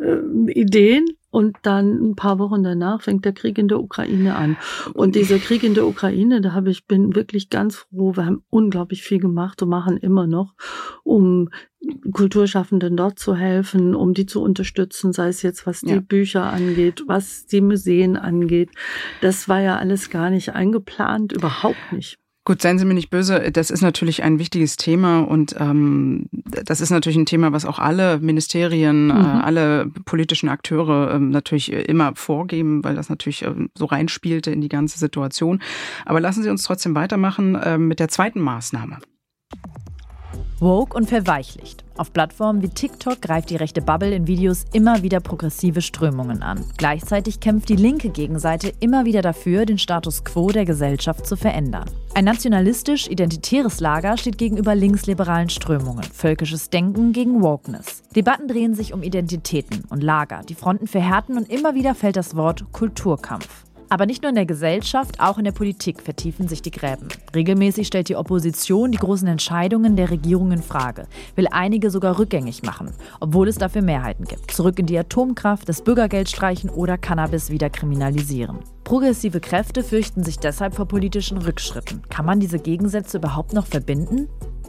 S1: Ideen. Und dann ein paar Wochen danach fängt der Krieg in der Ukraine an. Und dieser Krieg in der Ukraine, bin wirklich ganz froh. Wir haben unglaublich viel gemacht und machen immer noch, um Kulturschaffenden dort zu helfen, um die zu unterstützen, sei es jetzt, was die Bücher angeht, was die Museen angeht. Das war ja alles gar nicht eingeplant, überhaupt nicht.
S6: Gut, seien Sie mir nicht böse, das ist natürlich ein wichtiges Thema und das ist natürlich ein Thema, was auch alle Ministerien, alle politischen Akteure natürlich immer vorgeben, weil das natürlich so reinspielte in die ganze Situation. Aber lassen Sie uns trotzdem weitermachen mit der zweiten Maßnahme.
S7: Woke und verweichlicht. Auf Plattformen wie TikTok greift die rechte Bubble in Videos immer wieder progressive Strömungen an. Gleichzeitig kämpft die linke Gegenseite immer wieder dafür, den Status quo der Gesellschaft zu verändern. Ein nationalistisch-identitäres Lager steht gegenüber linksliberalen Strömungen, völkisches Denken gegen Wokeness. Debatten drehen sich um Identitäten und Lager, die Fronten verhärten und immer wieder fällt das Wort Kulturkampf. Aber nicht nur in der Gesellschaft, auch in der Politik vertiefen sich die Gräben. Regelmäßig stellt die Opposition die großen Entscheidungen der Regierung in Frage, will einige sogar rückgängig machen, obwohl es dafür Mehrheiten gibt. Zurück in die Atomkraft, das Bürgergeld streichen oder Cannabis wieder kriminalisieren. Progressive Kräfte fürchten sich deshalb vor politischen Rückschritten. Kann man diese Gegensätze überhaupt noch verbinden?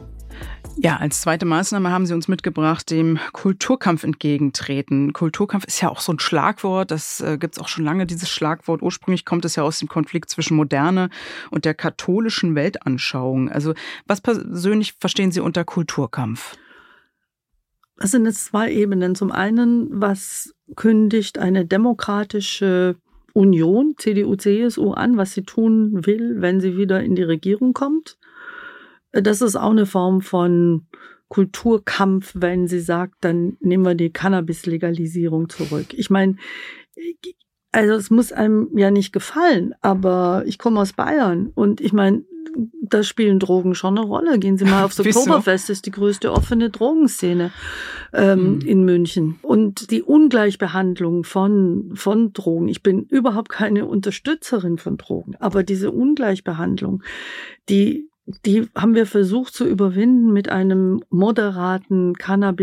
S6: Ja, als zweite Maßnahme haben Sie uns mitgebracht, dem Kulturkampf entgegentreten. Kulturkampf ist ja auch so ein Schlagwort, das gibt es auch schon lange, dieses Schlagwort. Ursprünglich kommt es ja aus dem Konflikt zwischen Moderne und der katholischen Weltanschauung. Also was persönlich verstehen Sie unter Kulturkampf?
S1: Das sind jetzt zwei Ebenen. Zum einen, was kündigt eine demokratische Union, CDU, CSU an, was sie tun will, wenn sie wieder in die Regierung kommt? Das ist auch eine Form von Kulturkampf, wenn sie sagt, dann nehmen wir die Cannabis-Legalisierung zurück. Ich meine, also es muss einem ja nicht gefallen, aber ich komme aus Bayern und ich meine, da spielen Drogen schon eine Rolle. Gehen Sie mal aufs Oktoberfest, das ist die größte offene Drogenszene in München. Und die Ungleichbehandlung von Drogen, ich bin überhaupt keine Unterstützerin von Drogen, aber diese Ungleichbehandlung, die haben wir versucht zu überwinden mit einem moderaten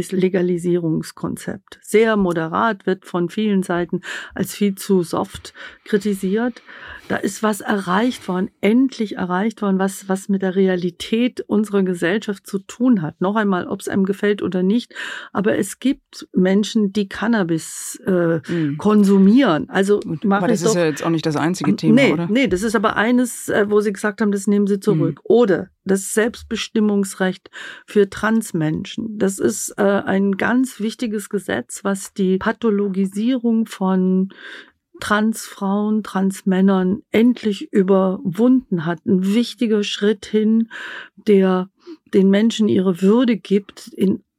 S1: Cannabis-Legalisierungskonzept. Sehr moderat, wird von vielen Seiten als viel zu soft kritisiert. Da ist was erreicht worden, endlich erreicht worden, was mit der Realität unserer Gesellschaft zu tun hat. Noch einmal, ob es einem gefällt oder nicht, aber es gibt Menschen, die Cannabis konsumieren. Also
S6: aber das ist ja jetzt auch nicht das einzige Thema, oder? Nee,
S1: das ist aber eines, wo Sie gesagt haben, das nehmen Sie zurück. Oder das Selbstbestimmungsrecht für Transmenschen. Das ist ein ganz wichtiges Gesetz, was die Pathologisierung von Transfrauen, Transmännern endlich überwunden hat. Ein wichtiger Schritt hin, der den Menschen ihre Würde gibt,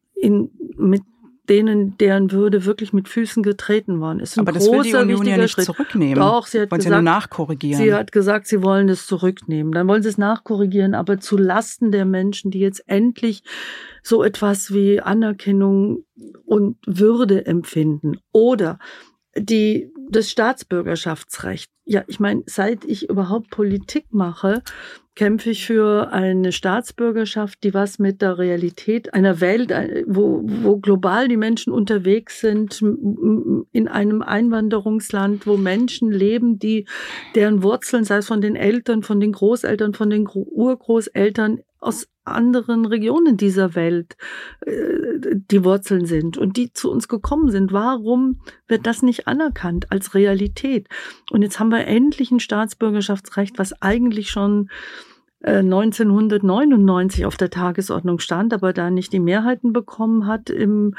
S1: mit deren Würde wirklich mit Füßen getreten worden ist.
S6: Aber das will die Union ja nicht zurücknehmen.
S1: Doch, sie hat
S6: gesagt, ja nur nachkorrigieren.
S1: Sie hat gesagt, sie wollen es zurücknehmen. Dann wollen sie es nachkorrigieren, aber zu Lasten der Menschen, die jetzt endlich so etwas wie Anerkennung und Würde empfinden. Oder das Staatsbürgerschaftsrecht. Ja, ich meine, seit ich überhaupt Politik mache, kämpfe ich für eine Staatsbürgerschaft, die was mit der Realität einer Welt, wo global die Menschen unterwegs sind, in einem Einwanderungsland, wo Menschen leben, deren Wurzeln, sei es von den Eltern, von den Großeltern, von den Urgroßeltern, aus anderen Regionen dieser Welt die Wurzeln sind und die zu uns gekommen sind. Warum wird das nicht anerkannt als Realität? Und jetzt haben wir endlich ein Staatsbürgerschaftsrecht, was eigentlich schon 1999 auf der Tagesordnung stand, aber da nicht die Mehrheiten bekommen hat und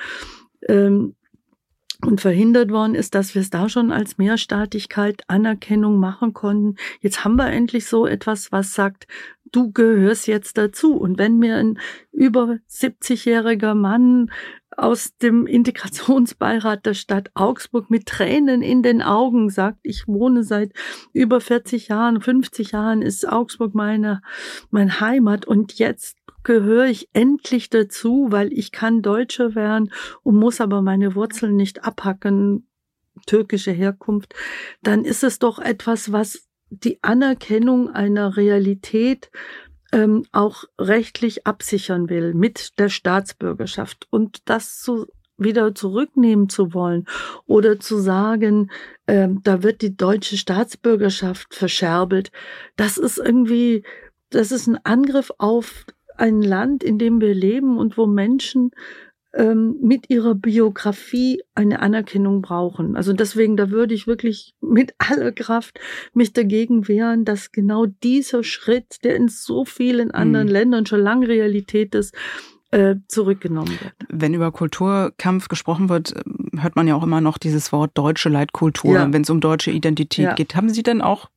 S1: verhindert worden ist, dass wir es da schon als Mehrstaatlichkeit Anerkennung machen konnten. Jetzt haben wir endlich so etwas, was sagt, du gehörst jetzt dazu. Und wenn mir ein über 70-jähriger Mann aus dem Integrationsbeirat der Stadt Augsburg mit Tränen in den Augen sagt, ich wohne seit über 40 Jahren, 50 Jahren ist Augsburg meine Heimat und jetzt gehöre ich endlich dazu, weil ich kann Deutsche werden und muss aber meine Wurzeln nicht abhacken, türkische Herkunft, dann ist es doch etwas, was die Anerkennung einer Realität auch rechtlich absichern will mit der Staatsbürgerschaft. Und das wieder zurücknehmen zu wollen oder zu sagen, da wird die deutsche Staatsbürgerschaft verscherbelt, das ist ein Angriff auf ein Land, in dem wir leben und wo Menschen mit ihrer Biografie eine Anerkennung brauchen. Also deswegen, da würde ich wirklich mit aller Kraft mich dagegen wehren, dass genau dieser Schritt, der in so vielen anderen Ländern schon lange Realität ist, zurückgenommen wird.
S6: Wenn über Kulturkampf gesprochen wird, hört man ja auch immer noch dieses Wort deutsche Leitkultur, wenn es um deutsche Identität geht. Haben Sie denn auch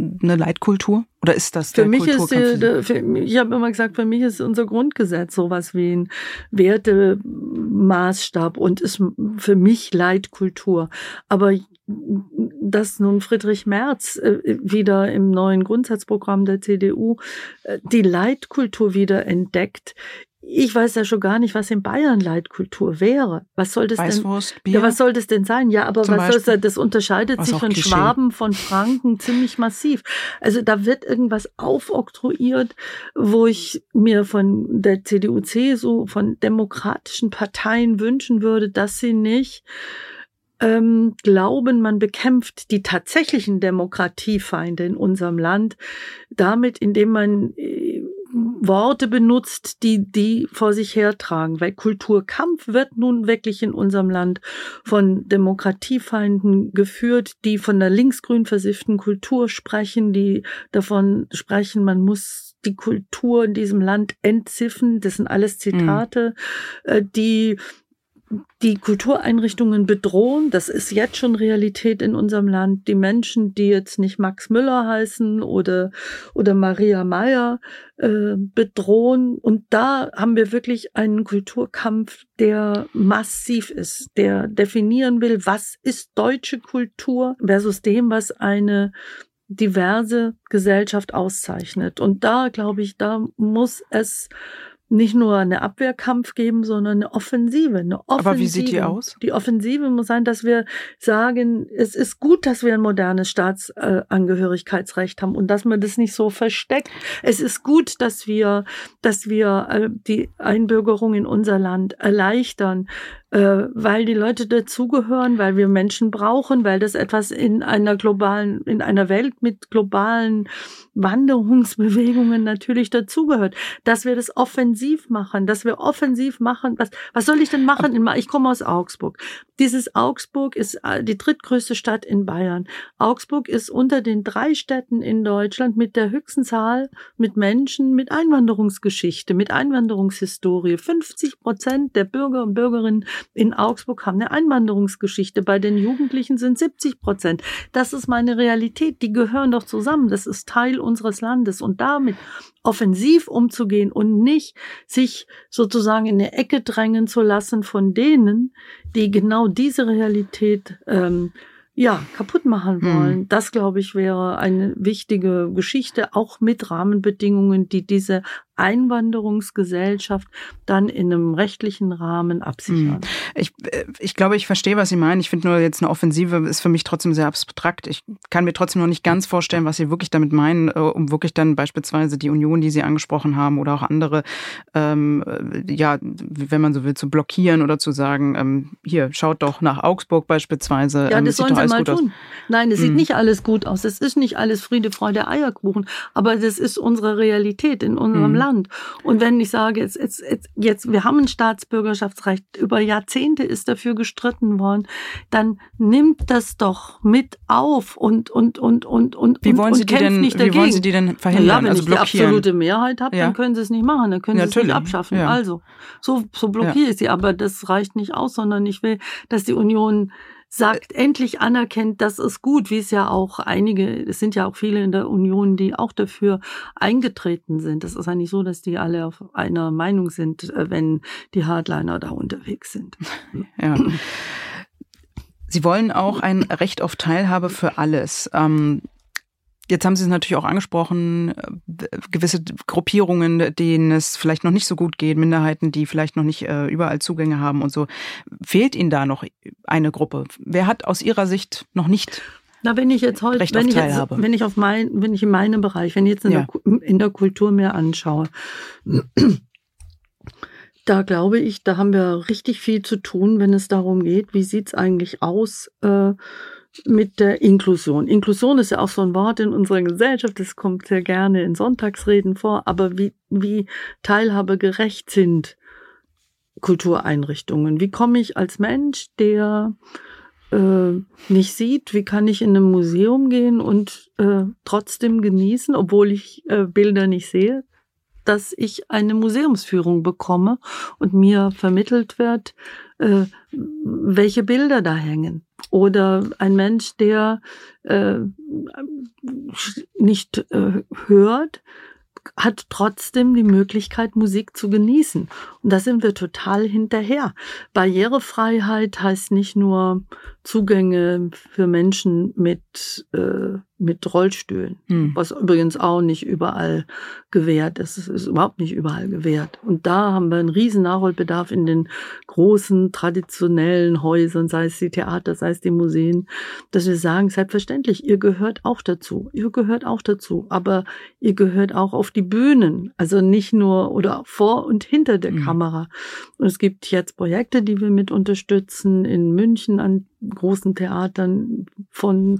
S6: eine Leitkultur? Oder ist das
S1: für
S6: der
S1: mich
S6: Kulturkampf?
S1: Ich habe immer gesagt, für mich ist unser Grundgesetz sowas wie ein Wertemaßstab und ist für mich Leitkultur. Aber dass nun Friedrich Merz wieder im neuen Grundsatzprogramm der CDU die Leitkultur wieder entdeckt. Ich weiß ja schon gar nicht, was in Bayern Leitkultur wäre. Was soll das
S6: Weißwurst,
S1: denn?
S6: Bier?
S1: Ja, was soll das denn sein? Ja, aber was soll das? Das unterscheidet
S6: was
S1: sich von
S6: Klischee.
S1: Schwaben, von Franken ziemlich massiv. Also da wird irgendwas aufoktroyiert, wo ich mir von der CDU, CSU, von demokratischen Parteien wünschen würde, dass sie nicht glauben, man bekämpft die tatsächlichen Demokratiefeinde in unserem Land damit, indem man Worte benutzt, die vor sich hertragen. Weil Kulturkampf wird nun wirklich in unserem Land von Demokratiefeinden geführt, die von der linksgrün versifften Kultur sprechen, die davon sprechen, man muss die Kultur in diesem Land entziffen. Das sind alles Zitate, die Kultureinrichtungen bedrohen. Das ist jetzt schon Realität in unserem Land. Die Menschen, die jetzt nicht Max Müller heißen oder Maria Mayer, bedrohen. Und da haben wir wirklich einen Kulturkampf, der massiv ist, der definieren will, was ist deutsche Kultur versus dem, was eine diverse Gesellschaft auszeichnet. Und da, glaube ich, da muss es nicht nur eine Abwehrkampf geben, sondern eine Offensive.
S6: Aber wie sieht die aus?
S1: Die Offensive muss sein, dass wir sagen, es ist gut, dass wir ein modernes Staatsangehörigkeitsrecht haben und dass man das nicht so versteckt. Es ist gut, dass wir die Einbürgerung in unser Land erleichtern, weil die Leute dazugehören, weil wir Menschen brauchen, weil das etwas in einer Welt mit globalen Wanderungsbewegungen natürlich dazugehört, dass wir das offensiv machen, was soll ich denn machen? Ich komme aus Augsburg. Augsburg ist die drittgrößte Stadt in Bayern. Augsburg ist unter den 3 Städten in Deutschland mit der höchsten Zahl mit Menschen mit Einwanderungsgeschichte, mit Einwanderungshistorie. 50% der Bürger und Bürgerinnen in Augsburg haben eine Einwanderungsgeschichte. Bei den Jugendlichen sind 70%. Das ist meine Realität. Die gehören doch zusammen. Das ist Teil unseres Landes. Und damit offensiv umzugehen und nicht sich sozusagen in eine Ecke drängen zu lassen von denen, die genau diese Realität kaputt machen wollen. Das, glaube ich, wäre eine wichtige Geschichte, auch mit Rahmenbedingungen, die diese Einwanderungsgesellschaft dann in einem rechtlichen Rahmen absichern.
S6: Ich glaube, ich verstehe, was Sie meinen. Ich finde nur jetzt eine Offensive ist für mich trotzdem sehr abstrakt. Ich kann mir trotzdem noch nicht ganz vorstellen, was Sie wirklich damit meinen, um wirklich dann beispielsweise die Union, die Sie angesprochen haben, oder auch andere, wenn man so will, zu blockieren oder zu sagen, hier, schaut doch nach Augsburg beispielsweise.
S1: Ja, das sollen Sie mal tun. Nein, es sieht nicht alles gut aus. Es ist nicht alles Friede, Freude, Eierkuchen. Aber das ist unsere Realität in unserem Land. Und wenn ich sage, jetzt, wir haben ein Staatsbürgerschaftsrecht, über Jahrzehnte ist dafür gestritten worden, dann nimmt das doch mit auf und
S6: wie wollen Sie die denn verhindern?
S1: Ja, wenn
S6: also
S1: ich die absolute Mehrheit habe, dann können Sie es nicht machen, dann können Sie es nicht abschaffen. Ja. Also, so blockiere ich sie, aber das reicht nicht aus, sondern ich will, dass die Union sagt, endlich anerkennt, das ist gut, wie es ja auch es sind ja auch viele in der Union, die auch dafür eingetreten sind. Das ist ja nicht so, dass die alle auf einer Meinung sind, wenn die Hardliner da unterwegs sind.
S6: Ja. Sie wollen auch ein Recht auf Teilhabe für alles. Jetzt haben Sie es natürlich auch angesprochen, gewisse Gruppierungen, denen es vielleicht noch nicht so gut geht, Minderheiten, die vielleicht noch nicht überall Zugänge haben und so. Fehlt Ihnen da noch eine Gruppe? Wer hat aus Ihrer Sicht noch nicht
S1: wenn ich jetzt heute,
S6: Recht auf Teilhabe?
S1: Wenn ich in meinem Bereich, wenn ich jetzt in der Kultur mehr anschaue, da glaube ich, da haben wir richtig viel zu tun, wenn es darum geht, wie sieht's eigentlich aus, mit der Inklusion. Inklusion ist ja auch so ein Wort in unserer Gesellschaft, das kommt sehr gerne in Sonntagsreden vor, aber wie teilhabegerecht sind Kultureinrichtungen? Wie komme ich als Mensch, der nicht sieht, wie kann ich in ein Museum gehen und trotzdem genießen, obwohl ich Bilder nicht sehe? dass ich eine Museumsführung bekomme und mir vermittelt wird, welche Bilder da hängen. Oder ein Mensch, der nicht hört, hat trotzdem die Möglichkeit, Musik zu genießen. Und da sind wir total hinterher. Barrierefreiheit heißt nicht nur Zugänge für Menschen mit Rollstühlen, was übrigens auch nicht überall gewährt ist. Es ist überhaupt nicht überall gewährt. Und da haben wir einen riesen Nachholbedarf in den großen, traditionellen Häusern, sei es die Theater, sei es die Museen, dass wir sagen, selbstverständlich, ihr gehört auch dazu. Ihr gehört auch dazu. Aber ihr gehört auch auf die Bühnen. Also nicht nur oder vor und hinter der Kamera. Und es gibt jetzt Projekte, die wir mit unterstützen, in München an großen Theatern von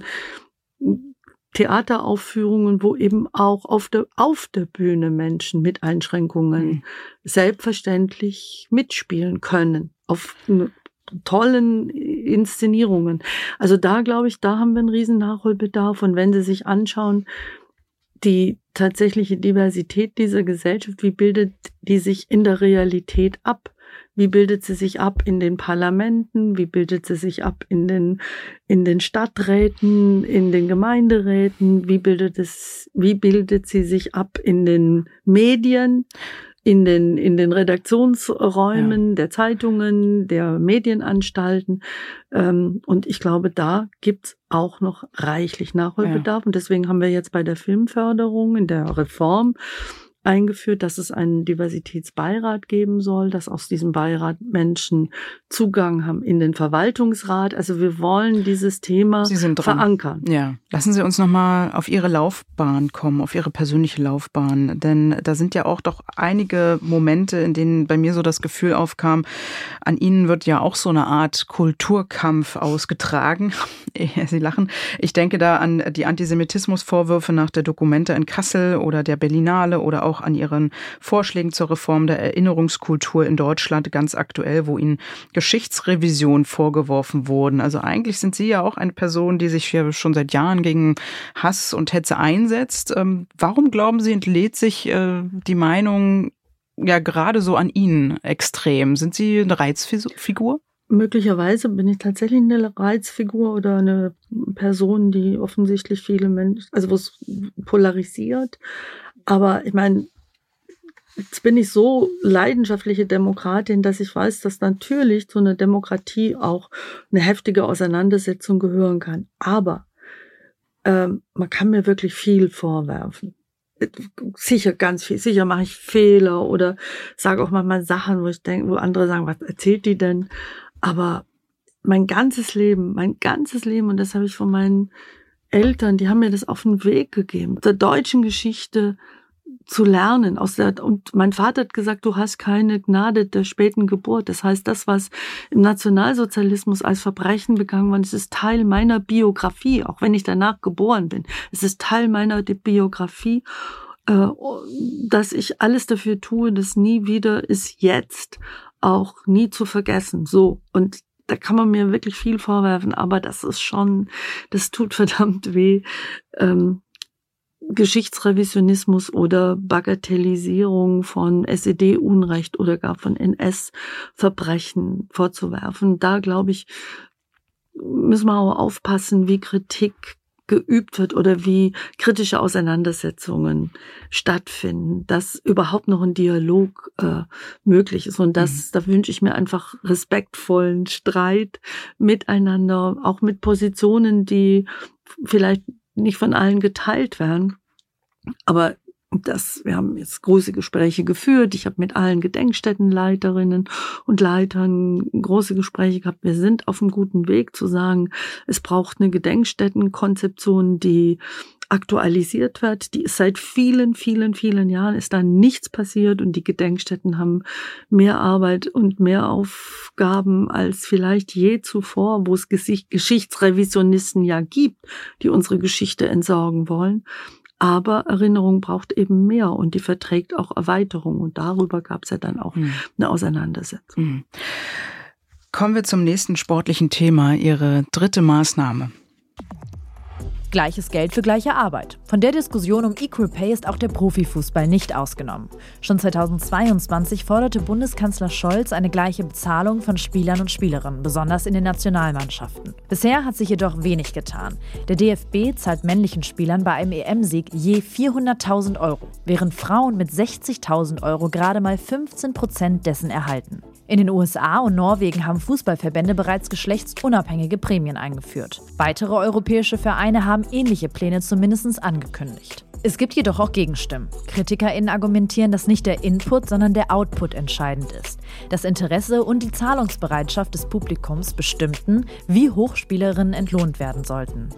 S1: Theateraufführungen, wo eben auch auf der Bühne Menschen mit Einschränkungen selbstverständlich mitspielen können. Auf tollen Inszenierungen. Also da, glaube ich, da haben wir einen riesen Nachholbedarf. Und wenn Sie sich anschauen, die tatsächliche Diversität dieser Gesellschaft, wie bildet die sich in der Realität ab? Wie bildet sie sich ab in den Parlamenten? Wie bildet sie sich ab in den Stadträten, in den Gemeinderäten? Wie bildet sie sich ab in den Medien, in den Redaktionsräumen der Zeitungen, der Medienanstalten? Und ich glaube, da gibt's auch noch reichlich Nachholbedarf. Und deswegen haben wir jetzt bei der Filmförderung in der Reform eingeführt, dass es einen Diversitätsbeirat geben soll, dass aus diesem Beirat Menschen Zugang haben in den Verwaltungsrat. Also wir wollen dieses Thema verankern.
S6: Ja, lassen Sie uns nochmal auf Ihre Laufbahn kommen, auf Ihre persönliche Laufbahn. Denn da sind ja auch doch einige Momente, in denen bei mir so das Gefühl aufkam, an Ihnen wird ja auch so eine Art Kulturkampf ausgetragen. Sie lachen. Ich denke da an die Antisemitismusvorwürfe nach der Documenta in Kassel oder der Berlinale oder auch an Ihren Vorschlägen zur Reform der Erinnerungskultur in Deutschland, ganz aktuell, wo Ihnen Geschichtsrevision vorgeworfen wurden. Also eigentlich sind Sie ja auch eine Person, die sich ja schon seit Jahren gegen Hass und Hetze einsetzt. Warum glauben Sie, entlädt sich die Meinung ja gerade so an Ihnen extrem? Sind Sie eine Reizfigur?
S1: Möglicherweise bin ich tatsächlich eine Reizfigur oder eine Person, die offensichtlich viele Menschen, also wo es polarisiert. Aber ich meine, jetzt bin ich so leidenschaftliche Demokratin, dass ich weiß, dass natürlich zu einer Demokratie auch eine heftige Auseinandersetzung gehören kann. Aber man kann mir wirklich viel vorwerfen. Sicher ganz viel. Sicher mache ich Fehler oder sage auch manchmal Sachen, wo andere sagen, was erzählt die denn? Aber mein ganzes Leben, und das habe ich von meinen Eltern, die haben mir das auf den Weg gegeben, der deutschen Geschichte zu lernen. Und mein Vater hat gesagt, du hast keine Gnade der späten Geburt. Das heißt, das, was im Nationalsozialismus als Verbrechen begangen wurde, ist Teil meiner Biografie, auch wenn ich danach geboren bin. Es ist Teil meiner Biografie, dass ich alles dafür tue, dass nie wieder ist jetzt auch nie zu vergessen. So. Und da kann man mir wirklich viel vorwerfen, aber das tut verdammt weh. Geschichtsrevisionismus oder Bagatellisierung von SED-Unrecht oder gar von NS-Verbrechen vorzuwerfen. Da, glaube ich, müssen wir auch aufpassen, wie Kritik geübt wird oder wie kritische Auseinandersetzungen stattfinden, dass überhaupt noch ein Dialog möglich ist. Und da wünsche ich mir einfach respektvollen Streit miteinander, auch mit Positionen, die vielleicht nicht von allen geteilt werden. Aber wir haben jetzt große Gespräche geführt. Ich habe mit allen Gedenkstättenleiterinnen und Leitern große Gespräche gehabt. Wir sind auf einem guten Weg zu sagen, es braucht eine Gedenkstättenkonzeption, die aktualisiert wird. Die ist seit vielen, vielen, vielen Jahren ist da nichts passiert und die Gedenkstätten haben mehr Arbeit und mehr Aufgaben als vielleicht je zuvor, wo es Geschichtsrevisionisten ja gibt, die unsere Geschichte entsorgen wollen. Aber Erinnerung braucht eben mehr und die verträgt auch Erweiterung. Und darüber gab es ja dann auch eine Auseinandersetzung.
S6: Kommen wir zum nächsten sportlichen Thema, Ihre dritte Maßnahme.
S7: Gleiches Geld für gleiche Arbeit. Von der Diskussion um Equal Pay ist auch der Profifußball nicht ausgenommen. Schon 2022 forderte Bundeskanzler Scholz eine gleiche Bezahlung von Spielern und Spielerinnen, besonders in den Nationalmannschaften. Bisher hat sich jedoch wenig getan. Der DFB zahlt männlichen Spielern bei einem EM-Sieg je 400.000 €, während Frauen mit 60.000 € gerade mal 15% dessen erhalten. In den USA und Norwegen haben Fußballverbände bereits geschlechtsunabhängige Prämien eingeführt. Weitere europäische Vereine haben ähnliche Pläne zumindest angekündigt. Es gibt jedoch auch Gegenstimmen. KritikerInnen argumentieren, dass nicht der Input, sondern der Output entscheidend ist. Das Interesse und die Zahlungsbereitschaft des Publikums bestimmten, wie hoch Spielerinnen entlohnt werden sollten.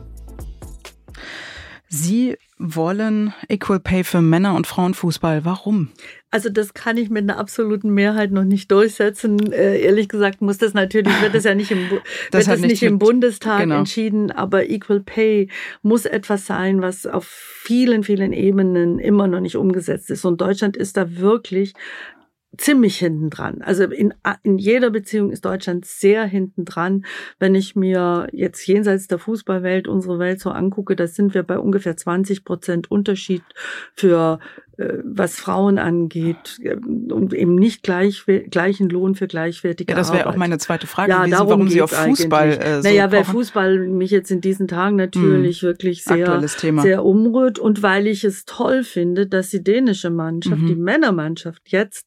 S6: Sie wollen Equal Pay für Männer- und Frauenfußball. Warum?
S1: Also das kann ich mit einer absoluten Mehrheit noch nicht durchsetzen. Ehrlich gesagt wird es ja nicht im Bundestag entschieden, aber Equal Pay muss etwas sein, was auf vielen, vielen Ebenen immer noch nicht umgesetzt ist. Und Deutschland ist da wirklich ziemlich hinten dran. Also in jeder Beziehung ist Deutschland sehr hinten dran. Wenn ich mir jetzt jenseits der Fußballwelt unsere Welt so angucke, da sind wir bei ungefähr 20% Unterschied für was Frauen angeht und eben nicht gleichen Lohn für gleichwertige Arbeit.
S6: Ja, das wäre auch meine zweite Frage gewesen, warum Sie auf Fußball
S1: weil Fußball mich jetzt in diesen Tagen natürlich wirklich sehr umrührt und weil ich es toll finde, dass die dänische Mannschaft, die Männermannschaft jetzt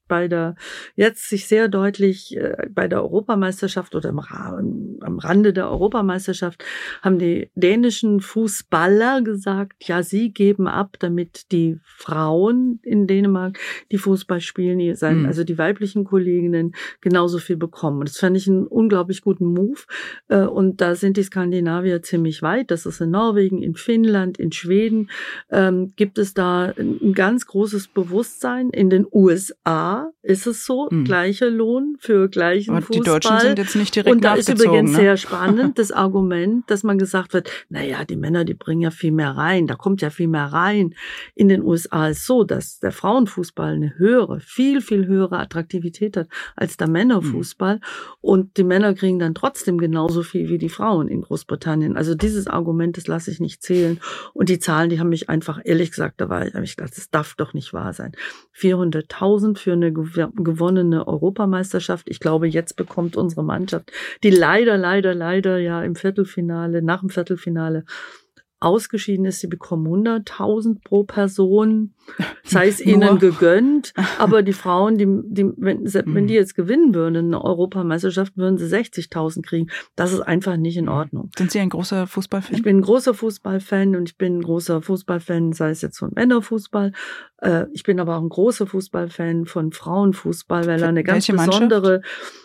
S1: sich sehr deutlich bei der Europameisterschaft oder am Rande der Europameisterschaft haben die dänischen Fußballer gesagt, ja, sie geben ab, damit die Frauen in Dänemark, die Fußball spielen, also die weiblichen Kolleginnen genauso viel bekommen. Und das fand ich einen unglaublich guten Move. Und da sind die Skandinavier ziemlich weit. Das ist in Norwegen, in Finnland, in Schweden. Gibt es da ein ganz großes Bewusstsein. In den USA ist es so, gleicher Lohn für gleichen Fußball.
S6: Die Deutschen sind jetzt nicht direkt
S1: Und da ist
S6: nachgezogen,
S1: übrigens sehr spannend das Argument, dass man gesagt wird, naja, die Männer, die bringen ja viel mehr rein. Da kommt ja viel mehr rein. In den USA ist so, dass der Frauenfußball eine viel, viel höhere Attraktivität hat als der Männerfußball. Und die Männer kriegen dann trotzdem genauso viel wie die Frauen in Großbritannien. Also dieses Argument, das lasse ich nicht zählen. Und die Zahlen, die haben mich einfach, ehrlich gesagt, habe ich gedacht, das darf doch nicht wahr sein. 400.000 für eine gewonnene Europameisterschaft. Ich glaube, jetzt bekommt unsere Mannschaft, die leider ja nach dem Viertelfinale ausgeschieden ist, sie bekommen 100.000 pro Person, sei es ihnen gegönnt, aber die Frauen, wenn die jetzt gewinnen würden in einer Europameisterschaft, würden sie 60.000 kriegen. Das ist einfach nicht in Ordnung.
S6: Sind Sie ein großer Fußballfan?
S1: Ich bin ein großer Fußballfan und ich bin ein großer Fußballfan, sei es jetzt von Männerfußball. Ich bin aber auch ein großer Fußballfan von Frauenfußball, weil er eine ganz besondere,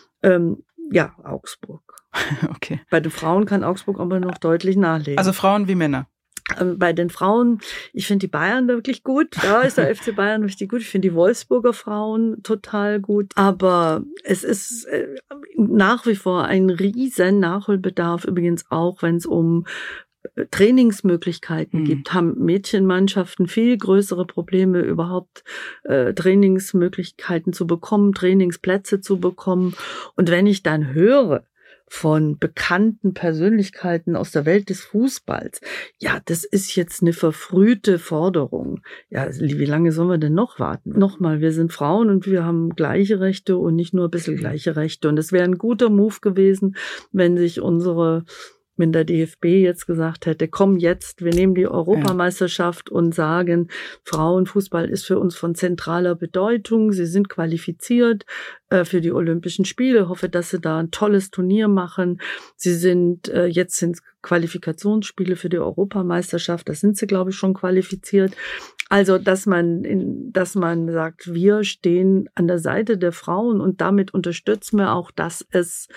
S1: Augsburg.
S6: Okay.
S1: Bei den Frauen kann Augsburg aber noch deutlich nachlegen.
S6: Also Frauen wie Männer?
S1: Bei den Frauen, ich finde die Bayern wirklich gut. Da ist der FC Bayern richtig gut. Ich finde die Wolfsburger Frauen total gut. Aber es ist nach wie vor ein riesen Nachholbedarf, übrigens auch, wenn es um Trainingsmöglichkeiten gibt, haben Mädchenmannschaften viel größere Probleme, überhaupt Trainingsmöglichkeiten zu bekommen, Trainingsplätze zu bekommen. Und wenn ich dann höre von bekannten Persönlichkeiten aus der Welt des Fußballs, ja, das ist jetzt eine verfrühte Forderung. Ja, wie lange sollen wir denn noch warten? Nochmal, wir sind Frauen und wir haben gleiche Rechte und nicht nur ein bisschen gleiche Rechte. Und es wäre ein guter Move gewesen, wenn der DFB jetzt gesagt hätte, komm jetzt, wir nehmen die Europameisterschaft und sagen, Frauenfußball ist für uns von zentraler Bedeutung, sie sind qualifiziert für die Olympischen Spiele, hoffe, dass sie da ein tolles Turnier machen. Sie sind, jetzt sind Qualifikationsspiele für die Europameisterschaft, da sind sie, glaube ich, schon qualifiziert. Also, dass man sagt, wir stehen an der Seite der Frauen und damit unterstützen wir auch, dass es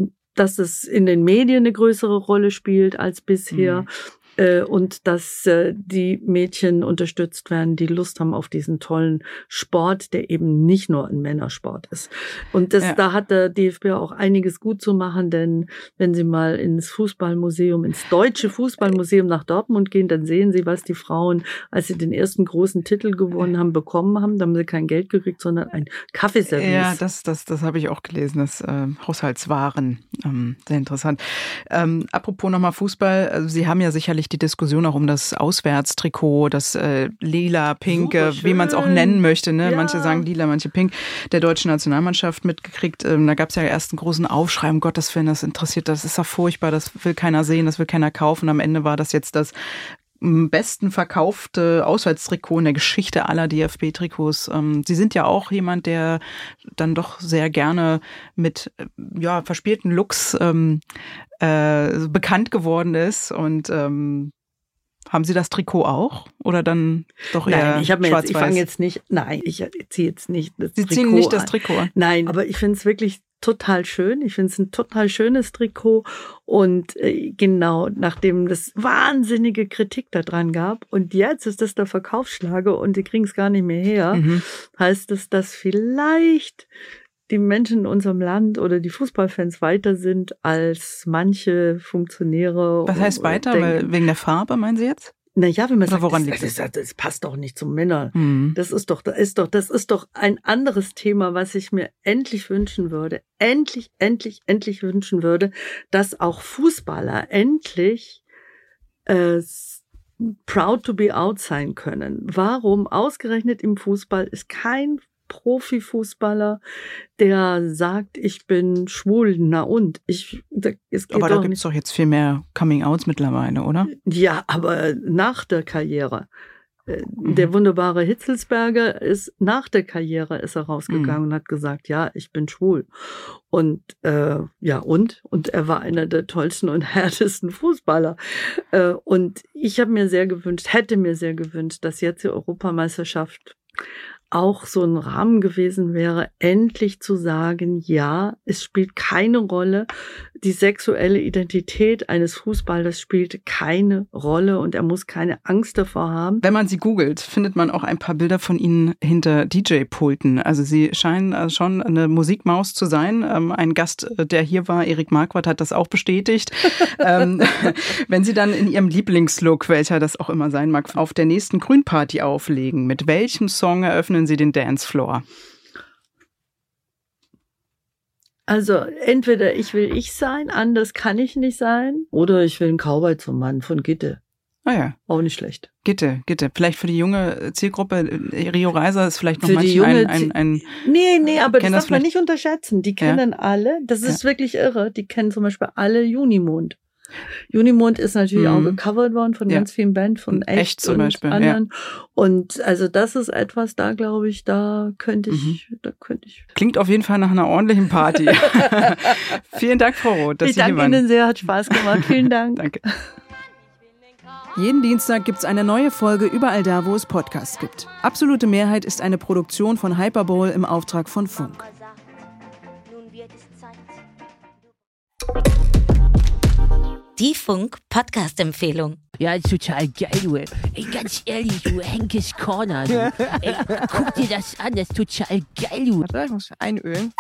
S1: in den Medien eine größere Rolle spielt als bisher. Und dass die Mädchen unterstützt werden, die Lust haben auf diesen tollen Sport, der eben nicht nur ein Männersport ist. Und da hat der DFB auch einiges gut zu machen, denn wenn Sie mal ins Deutsche Fußballmuseum nach Dortmund gehen, dann sehen Sie, was die Frauen, als sie den ersten großen Titel gewonnen haben, bekommen haben. Da haben sie kein Geld gekriegt, sondern ein Kaffeeservice.
S6: Ja, das habe ich auch gelesen, das Haushaltswaren. Sehr interessant. Apropos nochmal Fußball, also Sie haben ja sicherlich die Diskussion auch um das Auswärtstrikot, das lila, pinke, wie man es auch nennen möchte. Ne? Ja. Manche sagen lila, manche pink, der deutschen Nationalmannschaft mitgekriegt. Da gab es ja erst einen großen Aufschrei, um Gottes Willen, das interessiert, das ist ja furchtbar, das will keiner sehen, das will keiner kaufen. Am Ende war das jetzt das besten verkaufte Auswärtstrikot in der Geschichte aller DFB-Trikots. Sie sind ja auch jemand, der dann doch sehr gerne mit verspielten Looks bekannt geworden ist. Und haben Sie das Trikot auch? Oder dann doch eher schwarz-weiß?
S1: Ich fange jetzt nicht, nein, ich ziehe jetzt nicht das
S6: Sie
S1: Trikot
S6: ziehen nicht das Trikot an?
S1: Nein, aber ich finde es wirklich total schön. Ich finde es ein total schönes Trikot. Und genau, nachdem es wahnsinnige Kritik daran gab und jetzt ist das der Verkaufsschlager und die kriegen es gar nicht mehr her, heißt es, dass vielleicht die Menschen in unserem Land oder die Fußballfans weiter sind als manche Funktionäre.
S6: Was heißt weiter? Weil wegen der Farbe, meinen Sie jetzt?
S1: Naja, wenn man sagt,
S6: woran liegt
S1: das passt doch nicht zu Männern. Das ist doch ein anderes Thema, was ich mir endlich wünschen würde. Endlich wünschen würde, dass auch Fußballer endlich proud to be out sein können. Warum ausgerechnet im Fußball ist kein Profifußballer, der sagt, ich bin schwul, na und?
S6: Aber da gibt es doch jetzt viel mehr Coming-Outs mittlerweile, oder?
S1: Ja, aber nach der Karriere. Der wunderbare Hitzelsberger ist nach der Karriere ist er rausgegangen und hat gesagt, ja, ich bin schwul. Und und er war einer der tollsten und härtesten Fußballer. Und ich hätte mir sehr gewünscht, dass jetzt die Europameisterschaft auch so ein Rahmen gewesen wäre, endlich zu sagen, ja, es spielt keine Rolle, die sexuelle Identität eines Fußballers spielt keine Rolle und er muss keine Angst davor haben.
S6: Wenn man sie googelt, findet man auch ein paar Bilder von ihnen hinter DJ-Pulten. Also sie scheinen schon eine Musikmaus zu sein. Ein Gast, der hier war, Erik Marquardt, hat das auch bestätigt. Wenn sie dann in ihrem Lieblingslook, welcher das auch immer sein mag, auf der nächsten Grünparty auflegen, mit welchem Song eröffnen Sie den Dancefloor?
S1: Also entweder ich will ich sein, anders kann ich nicht sein, oder ich will ein Cowboy zum Mann von Gitte.
S6: Ah ja.
S1: Auch nicht schlecht.
S6: Gitte. Vielleicht für die junge Zielgruppe, Rio Reiser ist vielleicht noch manchmal ein
S1: Nee, aber das darf man nicht unterschätzen. Die kennen alle, das ist wirklich irre, die kennen zum Beispiel alle Junimond. Junimond ist natürlich auch gecovert worden von ganz vielen Bands, von Echt zum Beispiel, anderen. Ja. Und also das ist etwas, da glaube ich, da könnte ich.
S6: Klingt auf jeden Fall nach einer ordentlichen Party. Vielen Dank, Frau Roth, dass Sie hier waren.
S1: Ich danke Ihnen sehr, hat Spaß gemacht. Vielen Dank.
S6: Danke.
S5: Jeden Dienstag gibt's eine neue Folge überall da, wo es Podcasts gibt. Absolute Mehrheit ist eine Produktion von Hyperbowl im Auftrag von Funk.
S8: Die Funk-Podcast-Empfehlung.
S9: Ja, total geil, du. Ey, ganz ehrlich, du, Henkes Corner, du. Ey, guck dir das an, das ist total geil, du.
S10: Warte, ich muss einölen.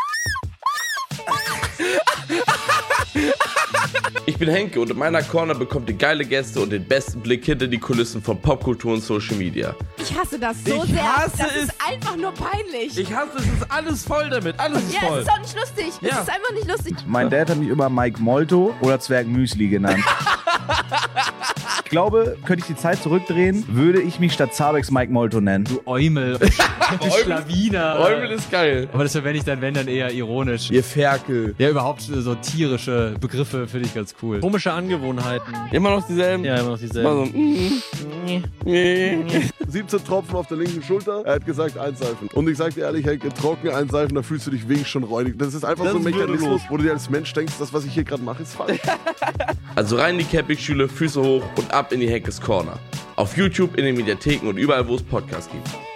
S11: Ich bin Henke und in meiner Corner bekommt ihr geile Gäste und den besten Blick hinter die Kulissen von Popkultur und Social Media.
S12: Ich hasse das so sehr. Das ist einfach nur peinlich.
S11: Ich hasse es, ist alles voll damit. Alles ist voll.
S12: Ja, es ist auch nicht lustig. Ja. Es ist einfach nicht lustig.
S13: Mein Dad hat mich immer Mike Molto oder Zwergmüsli genannt. Ich glaube, könnte ich die Zeit zurückdrehen, würde ich mich statt Zabex Mike Molto nennen.
S14: Du Eumel. Schlawiner.
S11: Eumel ist geil.
S14: Aber das verwende ich dann, wenn, dann eher ironisch.
S11: Ihr Ferkel.
S14: Ja, überhaupt so tierische Begriffe finde ich ganz cool. Komische Angewohnheiten.
S11: Immer noch dieselben?
S14: Ja, immer noch dieselben.
S15: Immer so, 17 Tropfen auf der linken Schulter. Er hat gesagt, einseifen. Und ich sag dir ehrlich, trocken einseifen, da fühlst du dich wenigstens schon räudig. Das ist einfach so ein Mechanismus, wo du dir als Mensch denkst, das, was ich hier gerade mache, ist falsch.
S11: Also rein in die Campingstühle, Füße hoch und ab in die Henkes Corner. Auf YouTube, in den Mediatheken und überall, wo es Podcasts gibt.